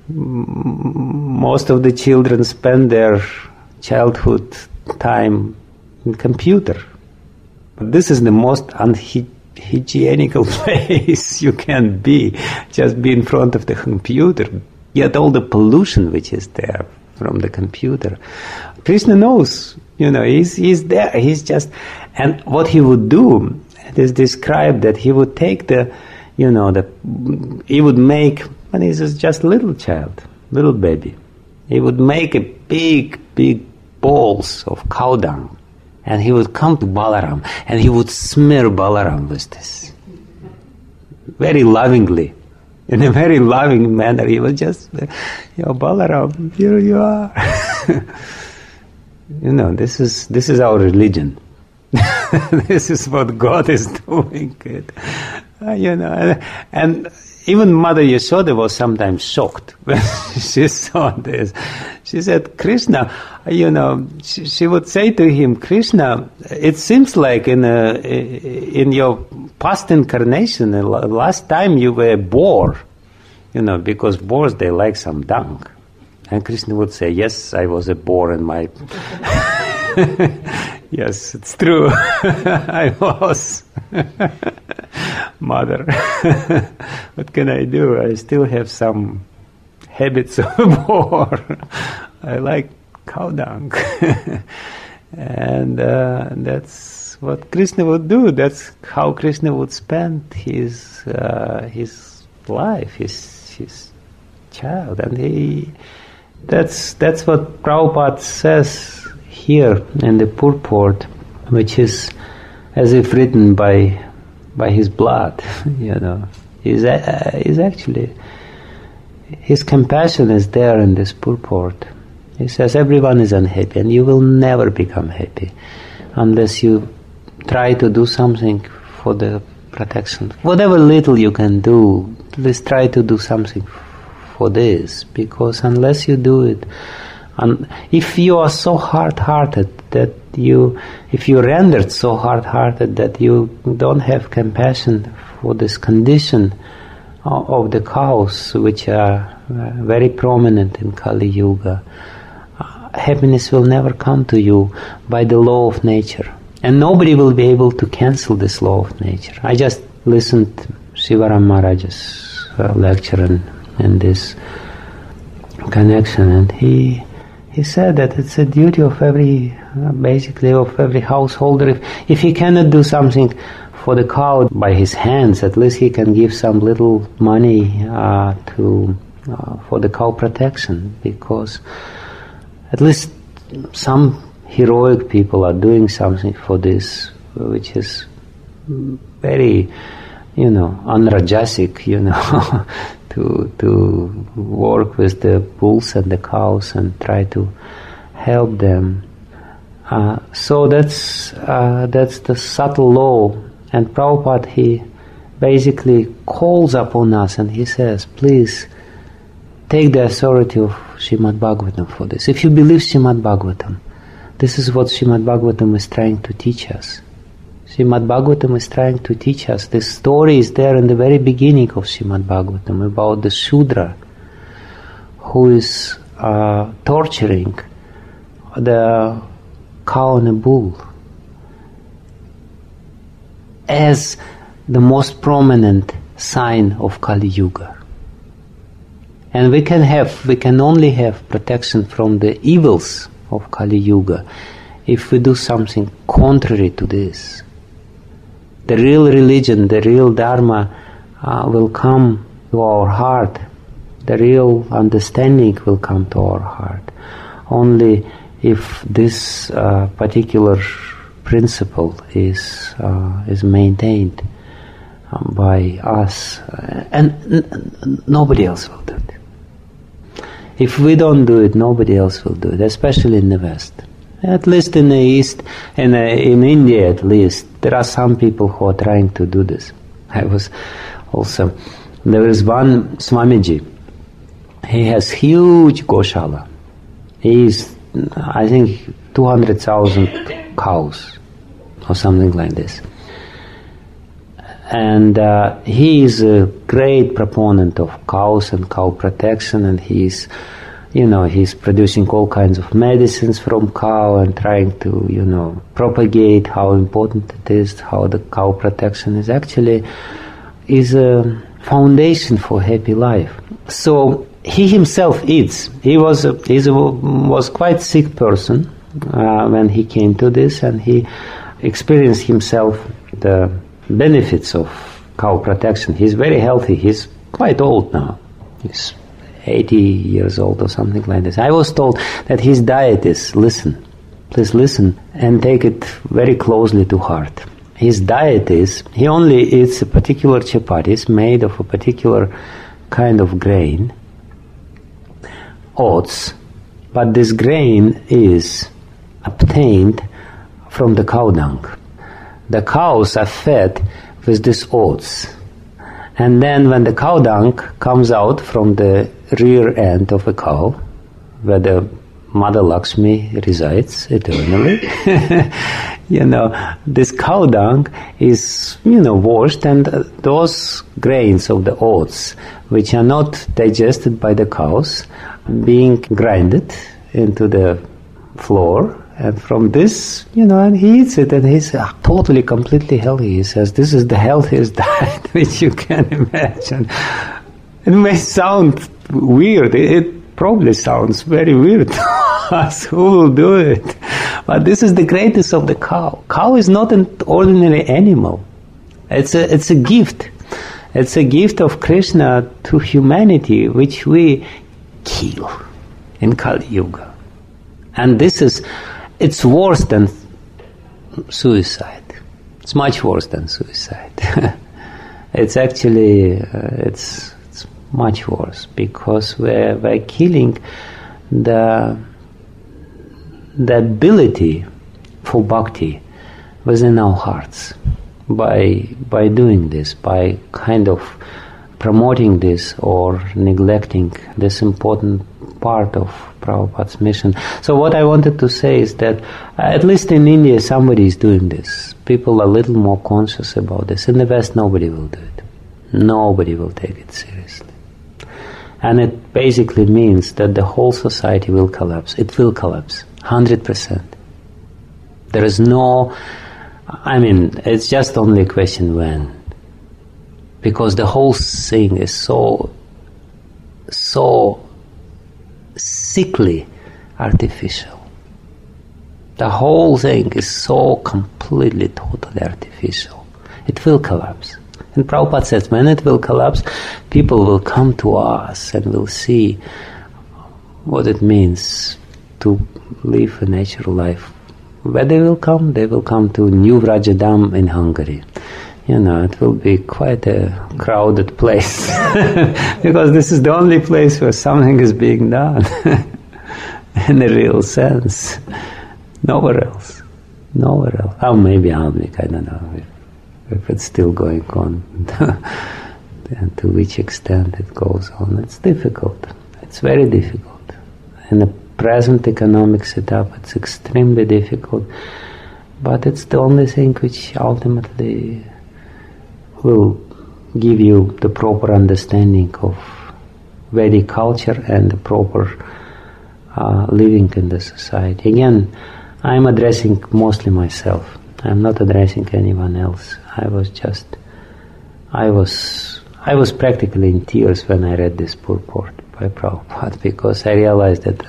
most of the children spend their childhood time in computer. But this is the most unhygienical place you can be, just be in front of the computer, get all the pollution which is there from the computer. Krishna knows, you know, he's, he's there, he's just, and what he would do, it is described that he would take the, you know, the, he would make, when he was just a little child, little baby, he would make a big, big balls of cow dung, and he would come to Balaram, and he would smear Balaram with this. Very lovingly, in a very loving manner. He was just, you know, Balaram, here you are. You know, this is this is our religion. This is what God is doing. It, uh, you know, and, and even Mother Yashoda was sometimes shocked when she saw this. She said, Krishna, you know, she, she would say to him, Krishna, it seems like in a, in your past incarnation, last time you were a boar, you know, because boars, they like some dung. And Krishna would say, yes, I was a boar in my... Yes, it's true. I was. Mother. What can I do? I still have some habits of a boar. I like cow dung. And uh, that's what Krishna would do. That's how Krishna would spend his uh, his life, his his child. And he that's that's what Prabhupada says here in the purport, which is as if written by by his blood, you know. Is uh, is actually his compassion is there in this purport. He says everyone is unhappy, and you will never become happy unless you try to do something for the protection. Whatever little you can do, please try to do something for this, because unless you do it, and if you are so hard-hearted that you, if you rendered so hard-hearted that you don't have compassion for this condition of the cows, which are very prominent in Kali Yuga, happiness will never come to you by the law of nature. And nobody will be able to cancel this law of nature. I just listened to Shivaram Maharaj's uh, lecture in, in this connection, and he he said that it's a duty of every, uh, basically of every householder. If, if he cannot do something for the cow by his hands, at least he can give some little money uh, to uh, for the cow protection, because at least some heroic people are doing something for this, which is very, you know, unrajasic, you know, to to work with the bulls and the cows and try to help them. Uh, so that's uh, that's the subtle law. And Prabhupada, he basically calls upon us and he says, please take the authority of Srimad Bhagavatam for this. If you believe Srimad Bhagavatam, this is what Srimad Bhagavatam is trying to teach us. Srimad Bhagavatam is trying to teach us. This story is there in the very beginning of Srimad Bhagavatam about the Shudra who is uh, torturing the cow and the bull as the most prominent sign of Kali Yuga. And we can have, we can only have protection from the evils of Kali Yuga if we do something contrary to this. The real religion, the real Dharma uh, will come to our heart. The real understanding will come to our heart only if this uh, particular principle is uh, is maintained um, by us, and n- n- nobody else will do it. If we don't do it, nobody else will do it, especially in the West. At least in the East, in, uh, in India at least, there are some people who are trying to do this. I was also, there is one Swamiji, he has huge Goshala. He is, I think, two hundred thousand cows or something like this. And uh, he is a great proponent of cows and cow protection, and he is, you know, he's producing all kinds of medicines from cow and trying to, you know, propagate how important it is, how the cow protection is actually is a foundation for happy life. So he himself eats. He was a, he was quite sick person uh, when he came to this, and he experienced himself the benefits of cow protection. He's very healthy. He's quite old now. He's eighty years old or something like this. I was told that his diet is, listen, please listen and take it very closely to heart. His diet is, he only eats a particular chapatis made of a particular kind of grain, oats, but this grain is obtained from the cow dung. The cows are fed with these oats. And then when the cow dung comes out from the rear end of a cow, where the Mother Lakshmi resides eternally, you know, this cow dung is, you know, washed, and uh, those grains of the oats, which are not digested by the cows, being grinded into the floor, and from this, you know, and he eats it, and he's uh, totally, completely healthy. He says, this is the healthiest diet which you can imagine. It may sound weird. It, it probably sounds very weird to us. Who will do it? But this is the greatest of the cow. Cow is not an ordinary animal. It's a, it's a gift. It's a gift of Krishna to humanity, which we kill in Kali Yuga. And this is, it's worse than suicide. It's much worse than suicide. It's actually, uh, it's, it's much worse, because we're, we're killing the, the ability for bhakti within our hearts by, by doing this, by kind of promoting this or neglecting this important part of Prabhupada's mission. So what I wanted to say is that uh, at least in India somebody is doing this. People are a little more conscious about this. In the West nobody will do it. Nobody will take it seriously. And it basically means that the whole society will collapse. It will collapse, one hundred percent. There is no, I mean, it's just only a question when. Because the whole thing is so, so sickly artificial. The whole thing is so completely, totally artificial. It will collapse. And Prabhupada says, when it will collapse, people will come to us and will see what it means to live a natural life. Where they will come? They will come to New Vrajadam in Hungary. You know, it will be quite a crowded place because this is the only place where something is being done in a real sense. Nowhere else. Nowhere else. Oh, maybe Almik, I don't know if, if it's still going on and to which extent it goes on. It's difficult. It's very difficult. In the present economic setup, it's extremely difficult, but it's the only thing which ultimately will give you the proper understanding of Vedic culture and the proper uh, living in the society. Again, I'm addressing mostly myself. I'm not addressing anyone else. I was just, I was, I was practically in tears when I read this purport by Prabhupada, because I realized that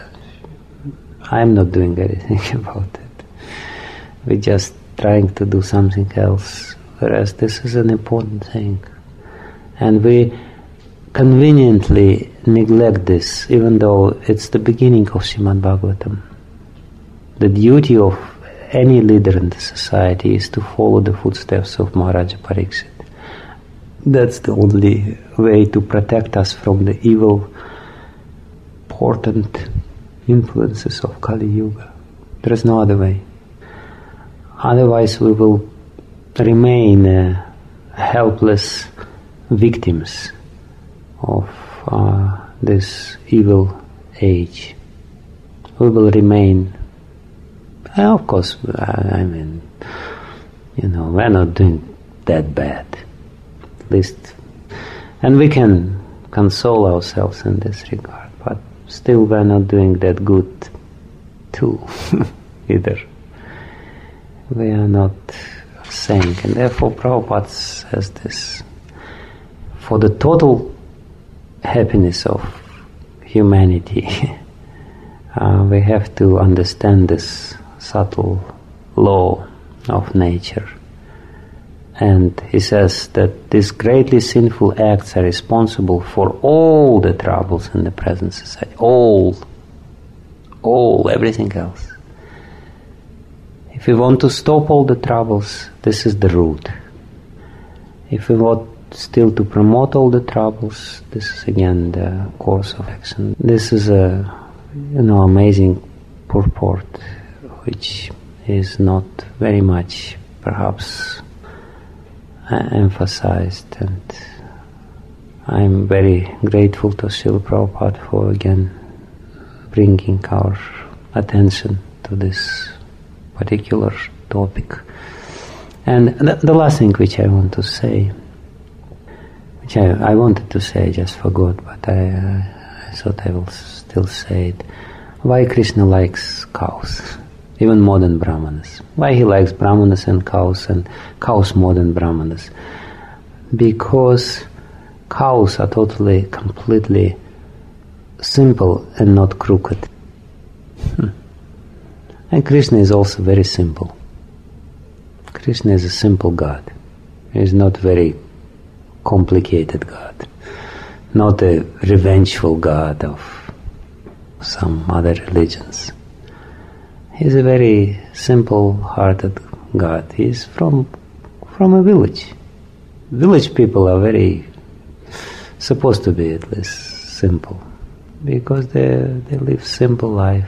I'm not doing anything about it. We're just trying to do something else. Whereas this is an important thing. And we conveniently neglect this, even though it's the beginning of Srimad Bhagavatam. The duty of any leader in the society is to follow the footsteps of Maharaja Pariksit. That's the only way to protect us from the evil, potent influences of Kali Yuga. There is no other way. Otherwise we will remain uh, helpless victims of uh, this evil age. We will remain, uh, of course, uh, I mean, you know, we're not doing that bad, at least, and we can console ourselves in this regard, but still we're not doing that good too, either. We are not saying, and therefore Prabhupada says this: for the total happiness of humanity, uh, we have to understand this subtle law of nature, And he says that these greatly sinful acts are responsible for all the troubles in the present society. All. All, everything else. If we want to stop all the troubles, this is the route. If we want still to promote all the troubles, this is again the course of action. This is a, you know, amazing purport, which is not very much, perhaps, uh, emphasized, and I'm very grateful to Srila Prabhupada for again bringing our attention to this particular topic. And the, the last thing which I want to say, which I, I wanted to say, just forgot, but I, uh, I thought I will still say it. Why Krishna likes cows, even more than Brahmanas? Why he likes Brahmanas and cows, and cows more than Brahmanas? Because cows are totally, completely simple and not crooked. Hmm. And Krishna is also very simple. Krishna is a simple God. He is not very complicated God, not a revengeful God of some other religions. He is a very simple-hearted God. He is from from a village. Village people are very supposed to be at least simple, because they they live simple life.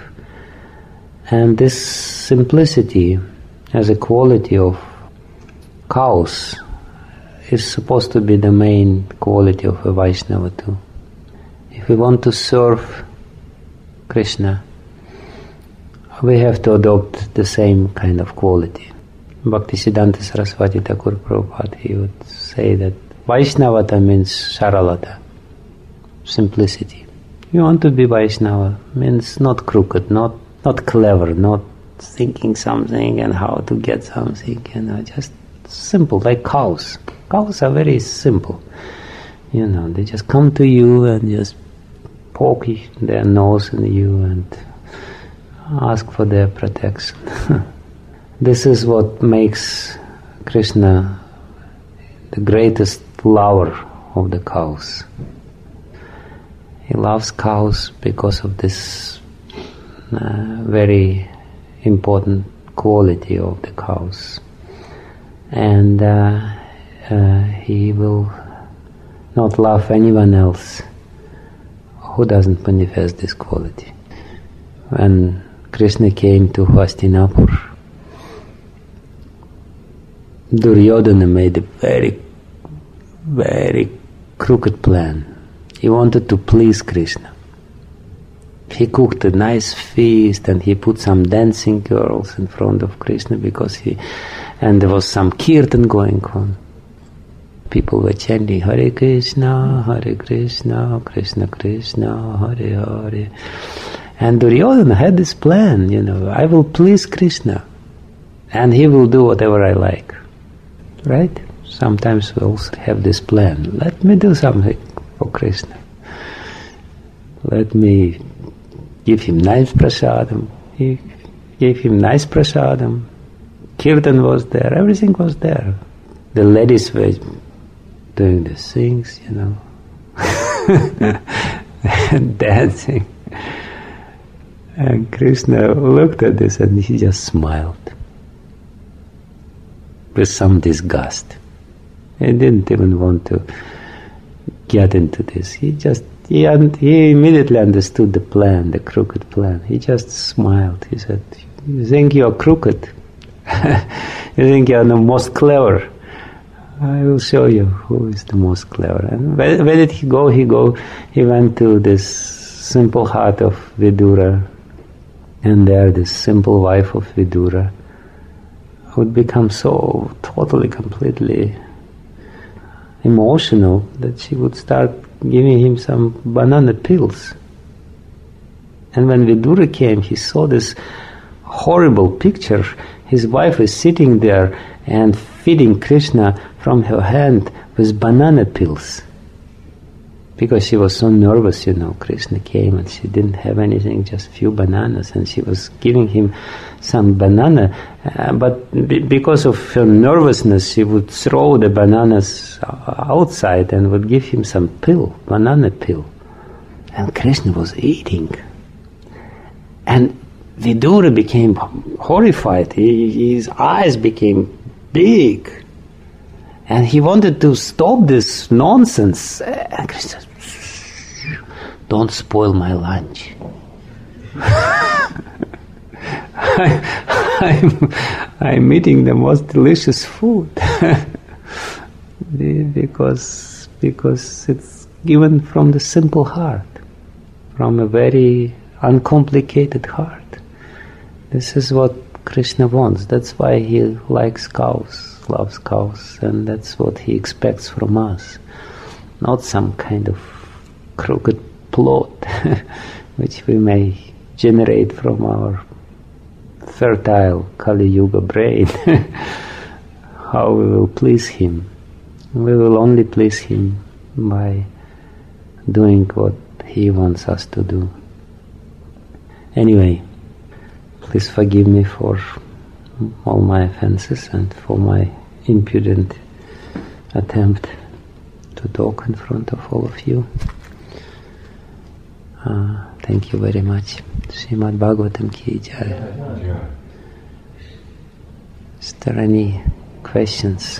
And this simplicity as a quality of cows is supposed to be the main quality of a Vaishnava too. If we want to serve Krishna, we have to adopt the same kind of quality. Bhaktisiddhanta Saraswati Thakur Prabhupada, he would say that Vaishnavata means Saralata, simplicity. You want to be Vaishnava means not crooked, not not clever, not thinking something and how to get something, you know, just simple, like cows. Cows are very simple. You know, they just come to you and just poke their nose in you and ask for their protection. This is what makes Krishna the greatest lover of the cows. He loves cows because of this uh, very important quality of the cows. And uh, uh, he will not love anyone else who doesn't manifest this quality. When Krishna came to Hastinapur, Duryodhana made a very, very crooked plan. He wanted to please Krishna. He cooked a nice feast and he put some dancing girls in front of Krishna because he, and there was some kirtan going on. People were chanting Hare Krishna, Hare Krishna, Krishna Krishna, Hare Hare. And Duryodhana had this plan, you know, I will please Krishna and he will do whatever I like. Right? Sometimes we also have this plan. Let me do something for Krishna. Let me give him nice prasadam. He gave him nice prasadam. Kirtan was there. Everything was there. The ladies were doing the things, you know, and dancing. And Krishna looked at this and he just smiled with some disgust. He didn't even want to get into this. He just, he, he immediately understood the plan, the crooked plan. He just smiled. He said, you think you're crooked? You think you're the most clever? I will show you who is the most clever. And where, where did he go? He go. He went to this simple heart of Vidura, and there this simple wife of Vidura would become so totally, completely emotional that she would start giving him some banana peels. And when Vidura came, he saw this horrible picture. His wife is sitting there and feeding Krishna from her hand with banana peels. Because she was so nervous, you know, Krishna came and she didn't have anything, just few bananas, and she was giving him some banana, uh, but b- because of her nervousness, she would throw the bananas outside and would give him some pill, banana pill. And Krishna was eating. And Vidura became horrified. He, his eyes became big. And he wanted to stop this nonsense. And Krishna said, don't spoil my lunch. I, I'm, I'm eating the most delicious food. because, because it's given from the simple heart, from a very uncomplicated heart. This is what Krishna wants. That's why he likes cows, loves cows, and that's what he expects from us. Not some kind of crooked plot which we may generate from our fertile Kali Yuga brain. How we will please him. We will only please him by doing what he wants us to do. Anyway, please forgive me for all my offenses and for my impudent attempt to talk in front of all of you. Uh, thank you very much. Srimad Bhagavatam ki jai. Is there any questions?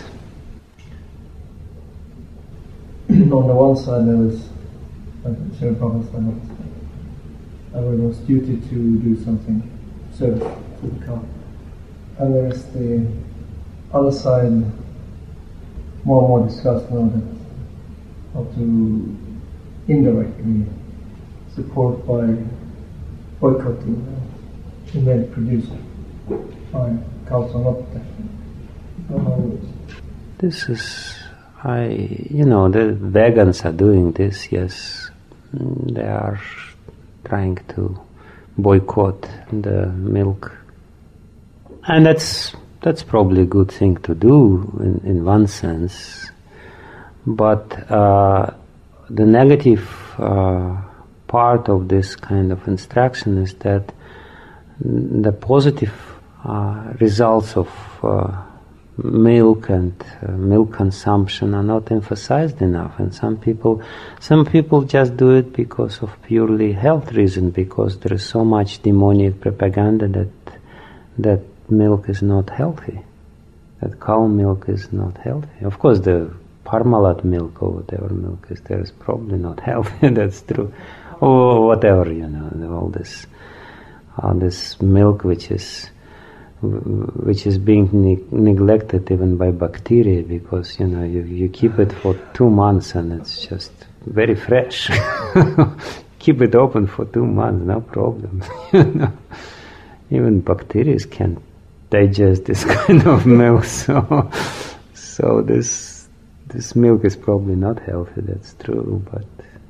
On the one side there was, like Srila Prabhupada said, everyone's duty to do something, service to the cow. And there is the other side, more and more discussed now, that how to indirectly support by boycotting the milk produced by cows are not protected. This is, I, you know, the vegans are doing this, yes. They are trying to boycott the milk. And that's that's probably a good thing to do in, in one sense. But uh, the negative uh, part of this kind of instruction is that the positive uh, results of uh, milk and uh, milk consumption are not emphasized enough, and some people some people just do it because of purely health reason, because there is so much demonic propaganda that that milk is not healthy, that cow milk is not healthy. Of course the Parmalat milk or whatever milk is there is probably not healthy, that's true, or whatever, you know, all this all this milk which is which is being ne- neglected even by bacteria, because, you know, you, you keep it for two months and it's just very fresh. Keep it open for two months, no problem. You know? Even bacteria can digest this kind of milk, so so this this milk is probably not healthy, that's true, but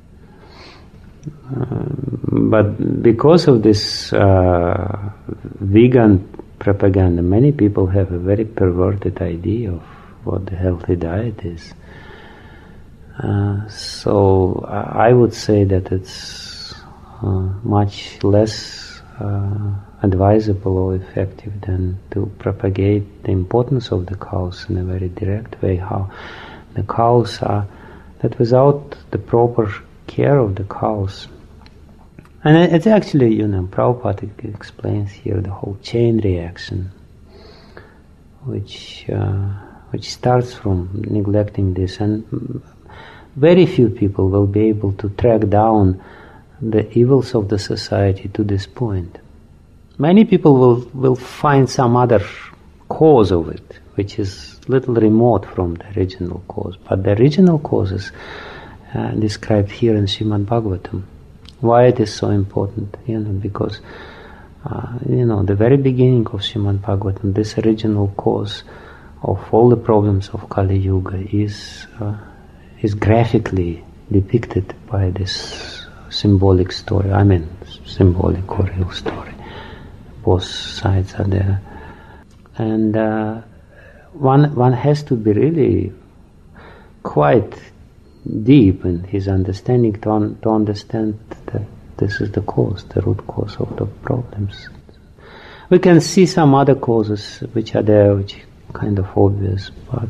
um, but because of this uh, vegan propaganda, many people have a very perverted idea of what the healthy diet is. Uh, so I would say that it's uh, much less uh, advisable or effective than to propagate the importance of the cows in a very direct way. How the cows are, that without the proper care of the cows, and it's actually, you know, Prabhupada explains here the whole chain reaction, which uh, which starts from neglecting this, and very few people will be able to track down the evils of the society to this point. Many people will, will find some other cause of it, which is little remote from the original cause, but the original cause is uh, described here in Srimad Bhagavatam. Why it is so important, you know, because, uh, you know, the very beginning of Srimad Bhagavatam, this original cause of all the problems of Kali Yuga is, uh, is graphically depicted by this symbolic story, I mean, symbolic or real story. Both sides are there. And uh, one, one has to be really quite deep in his understanding to, un- to understand that this is the cause, the root cause of the problems. We can see some other causes which are there, which are kind of obvious, but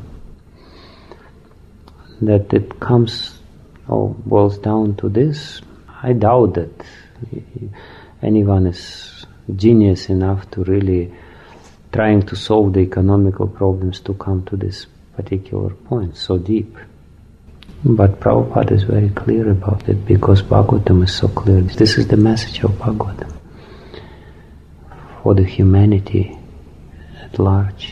that it comes or boils down to this, I doubt that anyone is genius enough to really trying to solve the economical problems to come to this particular point so deep. But Prabhupada is very clear about it because Bhagavatam is so clear. This is the message of Bhagavatam for the humanity at large.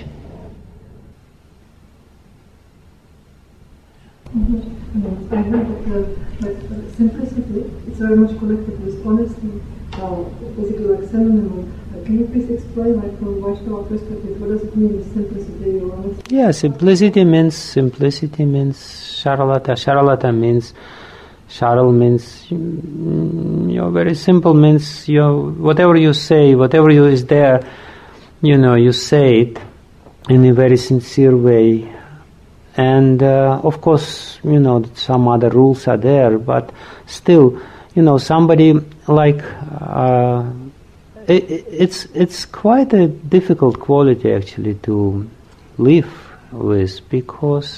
Mm-hmm. I heard that uh, like, uh, simplicity is very much connected with honesty, uh, basically like synonym. Uh, can you please explain, like from Vaishnava perspective, what does it mean, simplicity or honesty? Yeah, simplicity means simplicity means Sharalata. Sharalata means Sharal means you know very simple means you know, whatever you say, whatever you is there, you know you say it in a very sincere way. And uh, of course, you know, some other rules are there, but still, you know, somebody like uh, it, it's it's quite a difficult quality actually to live with because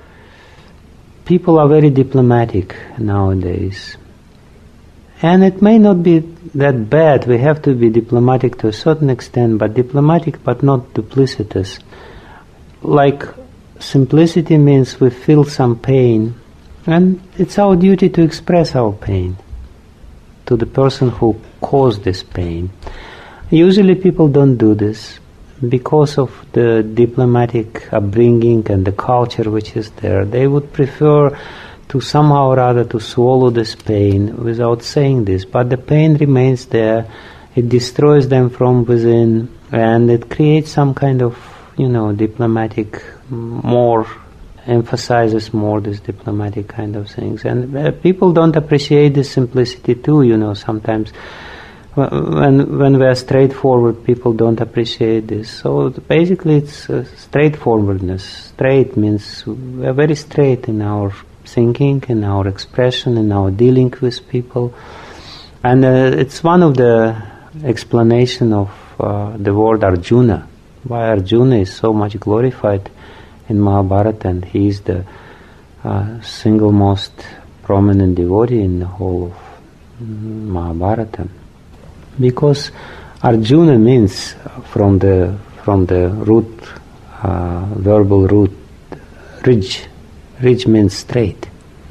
people are very diplomatic nowadays, and it may not be that bad. We have to be diplomatic to a certain extent, but diplomatic, but not duplicitous, like. Simplicity means we feel some pain, and it's our duty to express our pain to the person who caused this pain. Usually people don't do this because of the diplomatic upbringing and the culture which is there. They would prefer to somehow or other to swallow this pain without saying this, but the pain remains there. It destroys them from within, and it creates some kind of, you know, diplomatic more emphasizes more this diplomatic kind of things, and uh, people don't appreciate this simplicity too. You know, sometimes when when we are straightforward, people don't appreciate this. So basically, it's uh, straightforwardness. Straight means we are very straight in our thinking, in our expression, in our dealing with people, and uh, it's one of the explanation of uh, the word Arjuna. Why Arjuna is so much glorified in Mahabharata, and he is the uh, single most prominent devotee in the whole of Mahabharata, because Arjuna means from the from the root uh, verbal root rij. Rij means straight.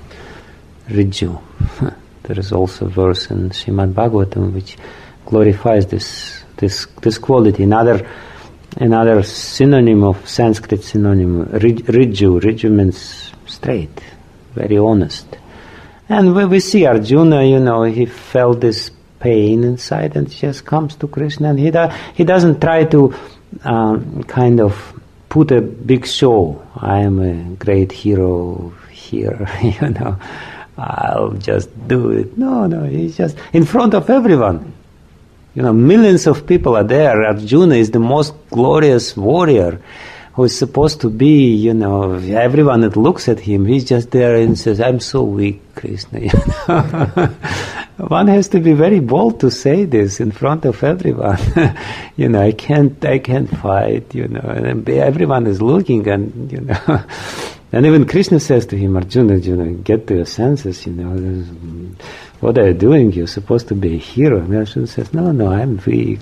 Riju. There is also a verse in Srimad Bhagavatam which glorifies this this this quality. Another Another synonym of Sanskrit synonym, Riju. Riju means straight, very honest. And when we see Arjuna, you know, he felt this pain inside and just comes to Krishna, and he, do, he doesn't try to um, kind of put a big show. I am a great hero here, you know, I'll just do it. No, no, he's just in front of everyone. You know, millions of people are there. Arjuna is the most glorious warrior who is supposed to be, you know, everyone that looks at him, he's just there and says, I'm so weak, Krishna. You know? One has to be very bold to say this in front of everyone. You know, I can't, I can't fight, you know, and everyone is looking and, you know, and even Krishna says to him, Arjuna, you know, get to your senses, you know, what are you doing? You're supposed to be a hero. And Arjuna says, no, no, I'm weak.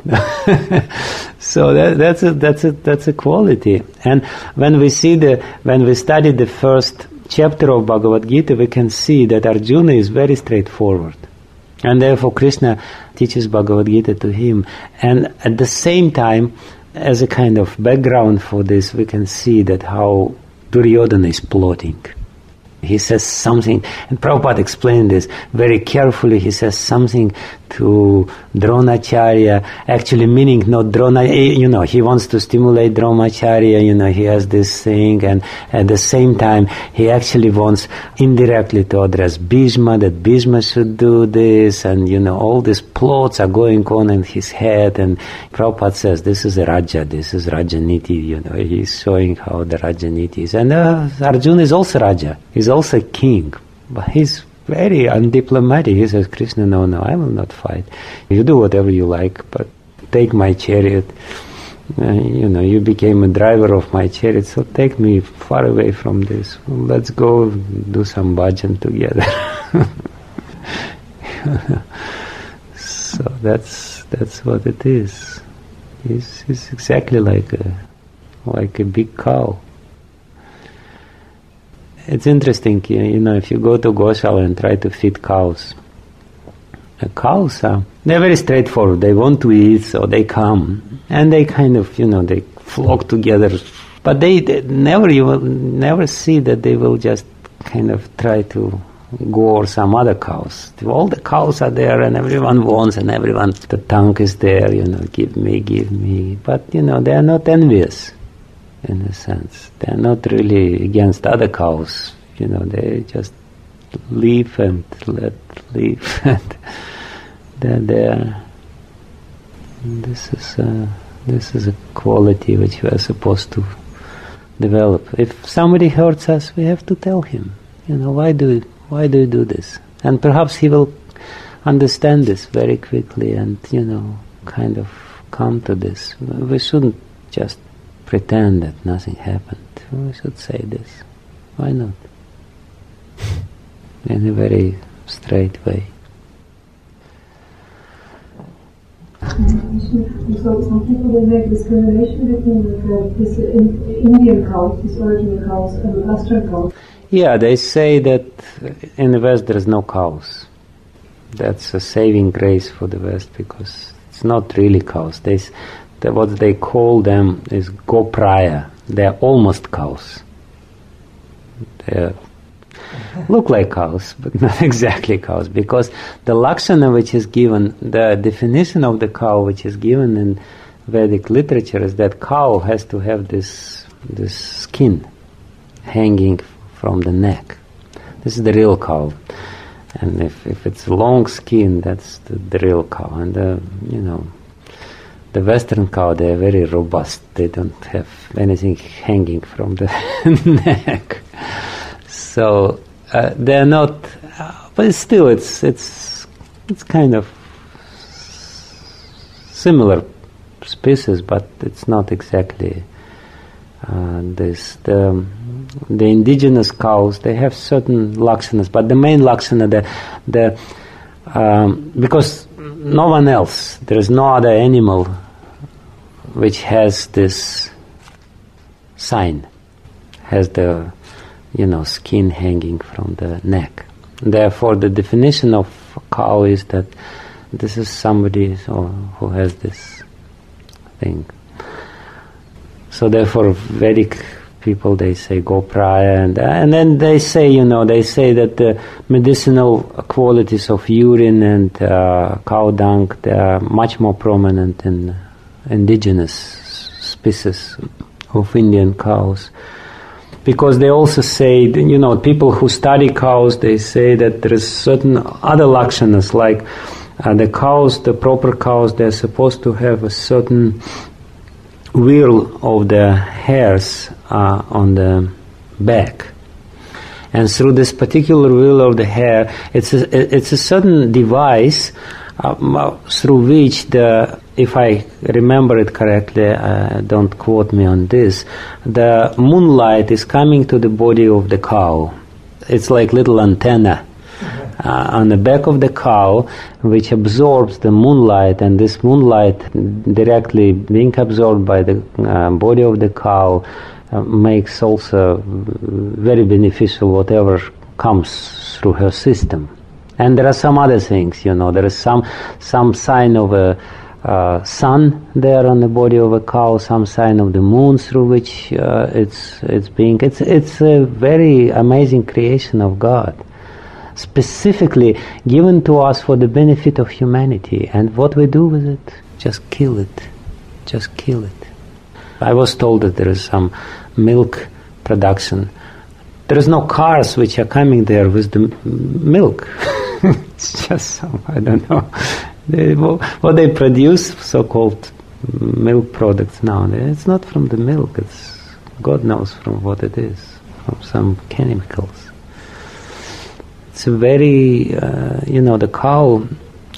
So that, that's a that's a that's a quality. And when we see the when we study the first chapter of Bhagavad Gita, we can see that Arjuna is very straightforward, and therefore Krishna teaches Bhagavad Gita to him. And at the same time, as a kind of background for this, we can see that how Duryodhana is plotting. He says something, and Prabhupada explained this very carefully. He says something to Dronacharya, actually meaning not Drona, you know, he wants to stimulate Dronacharya, you know, he has this thing, and at the same time, he actually wants indirectly to address Bhishma, that Bhishma should do this, and, you know, all these plots are going on in his head, and Prabhupada says, this is a Raja, this is Rajaniti, you know, he's showing how the Rajaniti is, and uh, Arjuna is also Raja, he's also a king, but he's very undiplomatic. He says, Krishna, no, no, I will not fight. You do whatever you like, but take my chariot. Uh, you know, you became a driver of my chariot, so take me far away from this. Well, let's go do some bhajan together. So that's that's what it is. It's, it's exactly like a like a big cow. It's interesting, you know, if you go to Goshala and try to feed cows, the cows are, they're very straightforward. They want to eat, so they come. And they kind of, you know, they flock together. But they, they never, you will never see that they will just kind of try to gore some other cows. All the cows are there and everyone wants and everyone, the tongue is there, you know, give me, give me. But, you know, they are not envious, in a sense. They are not really against other cows. You know, they just leave and let leave. And they're there. This is a, this is a quality which we are supposed to develop. If somebody hurts us, we have to tell him, you know, why do you, why do you do this? And perhaps he will understand this very quickly and, you know, kind of come to this. We shouldn't just pretend that nothing happened. We should say this. Why not? In a very straight way. So some people they make discrimination between uh, this in, Indian cows, this original cows, and Western cows. Yeah, they say that in the West there is no cows. That's a saving grace for the West because it's not really cows. They, the, what they call them is gopraya. They're almost cows. They look like cows, but not exactly cows, because the lakshana which is given, the definition of the cow which is given in Vedic literature is that cow has to have this this skin hanging from the neck. This is the real cow. And if, if it's long skin, that's the, the real cow. And the, you know, the Western cow, they are very robust. They don't have anything hanging from the neck. So uh, they're not, uh, but still, it's it's it's kind of similar species, but it's not exactly uh, this. The the indigenous cows, they have certain lakshanas, but the main lakshana, the the um, because no one else, there is no other animal which has this sign, has the, you know, skin hanging from the neck. Therefore, the definition of a cow is that this is somebody so, who has this thing. So therefore, Vedic people, they say gopraya, and, uh, and then they say, you know, they say that the medicinal qualities of urine and uh, cow dung, they are much more prominent in indigenous species of Indian cows. Because they also say, you know, people who study cows, they say that there is certain other lakshanas, like uh, the cows, the proper cows, they're supposed to have a certain wheel of the hairs uh, on the back. And through this particular wheel of the hair, it's a, it's a certain device uh, through which the, if I remember it correctly, uh, don't quote me on this, the moonlight is coming to the body of the cow. It's like little antenna uh, on the back of the cow, which absorbs the moonlight, and this moonlight directly being absorbed by the uh, body of the cow uh, makes also very beneficial whatever comes through her system. And there are some other things, you know, there is some some sign of a Uh, sun there on the body of a cow, some sign of the moon through which uh, it's it's being. It's it's a very amazing creation of God, specifically given to us for the benefit of humanity. And what we do with it? Just kill it, just kill it. I was told that there is some milk production. There is no cars which are coming there with the m- milk. It's just some, I don't know. They, what they produce, so-called milk products now, it's not from the milk, it's God knows from what it is, from some chemicals. It's a very, uh, you know, the cow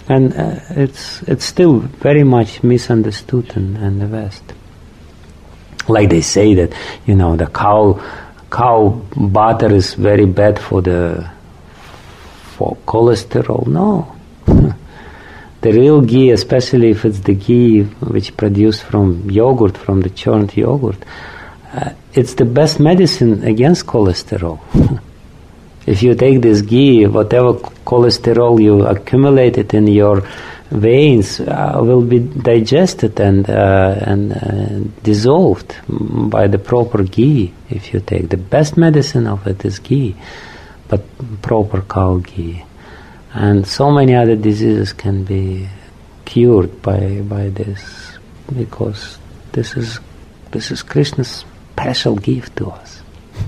And uh, it's it's still very much misunderstood in, in the West. Like they say that, you know, the cow cow butter is very bad for the for cholesterol. No. The real ghee, especially if it's the ghee which produced from yogurt, from the churned yogurt, uh, it's the best medicine against cholesterol. If you take this ghee, whatever cholesterol you accumulated in your veins uh, will be digested and uh, and uh, dissolved by the proper ghee. If you take the best medicine of it is ghee, but proper cow ghee. And so many other diseases can be cured by by this, because this is this is Krishna's special gift to us.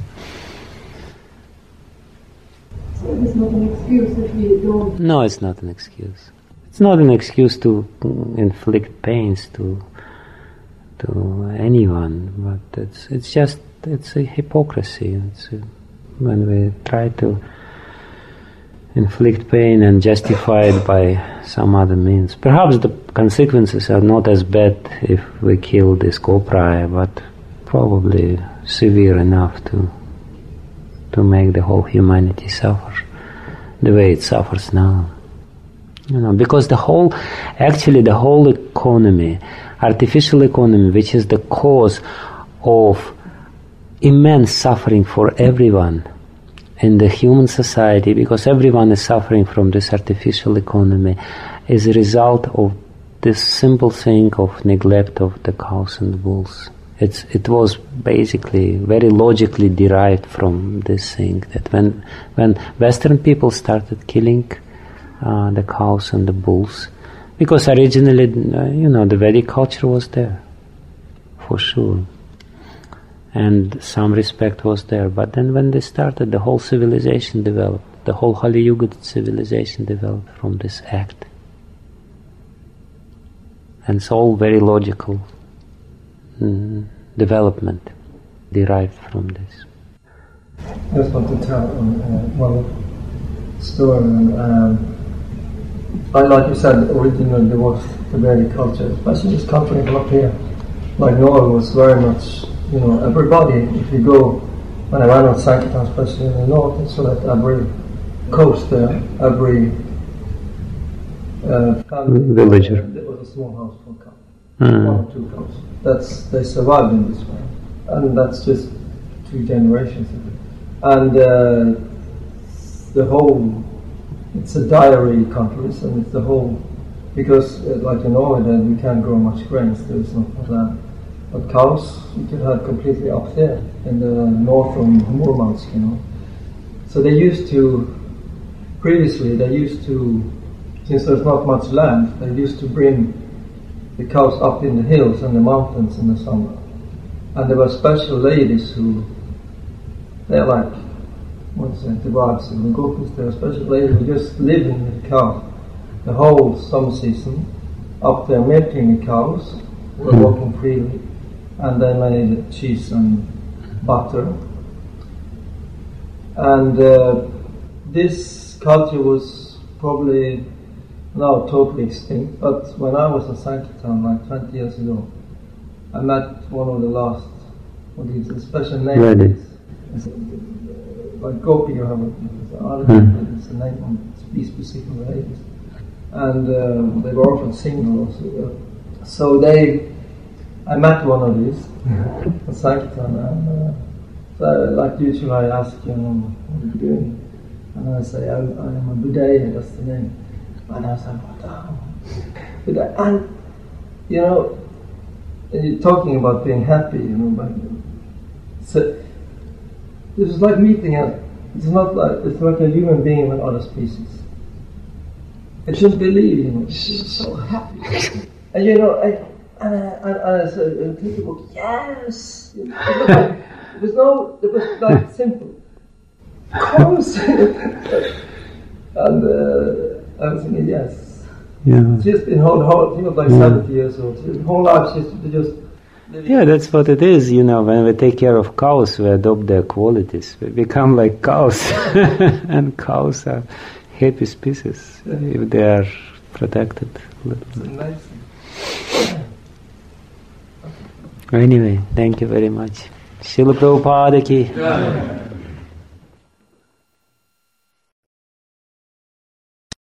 So it's not an excuse if we don't. No, it's not an excuse. It's not an excuse to inflict pains to to anyone, but it's it's just it's a hypocrisy. It's a, when we try to inflict pain and justify it by some other means. Perhaps the consequences are not as bad if we kill this cobra, but probably severe enough to to make the whole humanity suffer the way it suffers now. You know, because the whole, actually the whole economy, artificial economy, which is the cause of immense suffering for everyone in the human society, because everyone is suffering from this artificial economy, is a result of this simple thing of neglect of the cows and the bulls. It's, it was basically very logically derived from this thing, that when when Western people started killing uh, the cows and the bulls, because originally, uh, you know, the Vedic culture was there, for sure. And some respect was there. But then when they started, the whole civilization developed. The whole Kali Yuga civilization developed from this act. And it's all very logical mm, development derived from this. I just want to tell um, uh, one story. Um, I, like you said, originally there was the Vedic culture, especially this country up here. Like Norway was very much, you know, everybody, if you go, when I went on Sankirtan, especially in the north, it's so that every coast there, every uh, family, villager, there was a small house for a cow, mm. one or two cows. That's, they survived in this way. And that's just two generations of it. And uh, the whole, it's a dairy country, and it's the whole, because uh, like in Norway, then we can't grow much grains, there is not much land. But cows, you can have completely up there in the north of Murmansk, you know. So they used to, previously they used to, since there's not much land, they used to bring the cows up in the hills and the mountains in the summer. And there were special ladies who, they're like, what is it, the wives of the gopis, there were special ladies who just live in the cow the whole summer season, up there milking the cows, were mm. walking freely. And they made cheese and butter. And uh, this culture was probably now totally extinct, but when I was in Sankirtan, like twenty years ago, I met one of the last, what is a special name? Really? It's, like Gopi, you have a, mm. it's a name on these specific ladies. And uh, they were often single also. So they, I met one of these in Sankirtan, and uh, so like usually I ask, you know, what are you doing? And I say, I, I am a Buddha, that's the name. And I was like, what the Buddha? And, you know, and you're talking about being happy, you know, but so this is like meeting a, it's not like, it's like a human being with other species. I just believe, you know, she's so happy. And you know, I, and I, and I said, and people go, yes! You know, it was like, it was no, it was like simple. Course! And uh, I was thinking, yes. Yeah. Just in whole, whole, she was like yeah. seventy years old. Her whole life she's just living. Yeah, that's what it is, you know, when we take care of cows, we adopt their qualities. We become like cows. And cows are happy species if they are protected. It's a nice thing. Anyway, thank you very much. Srila Prabhupada ki.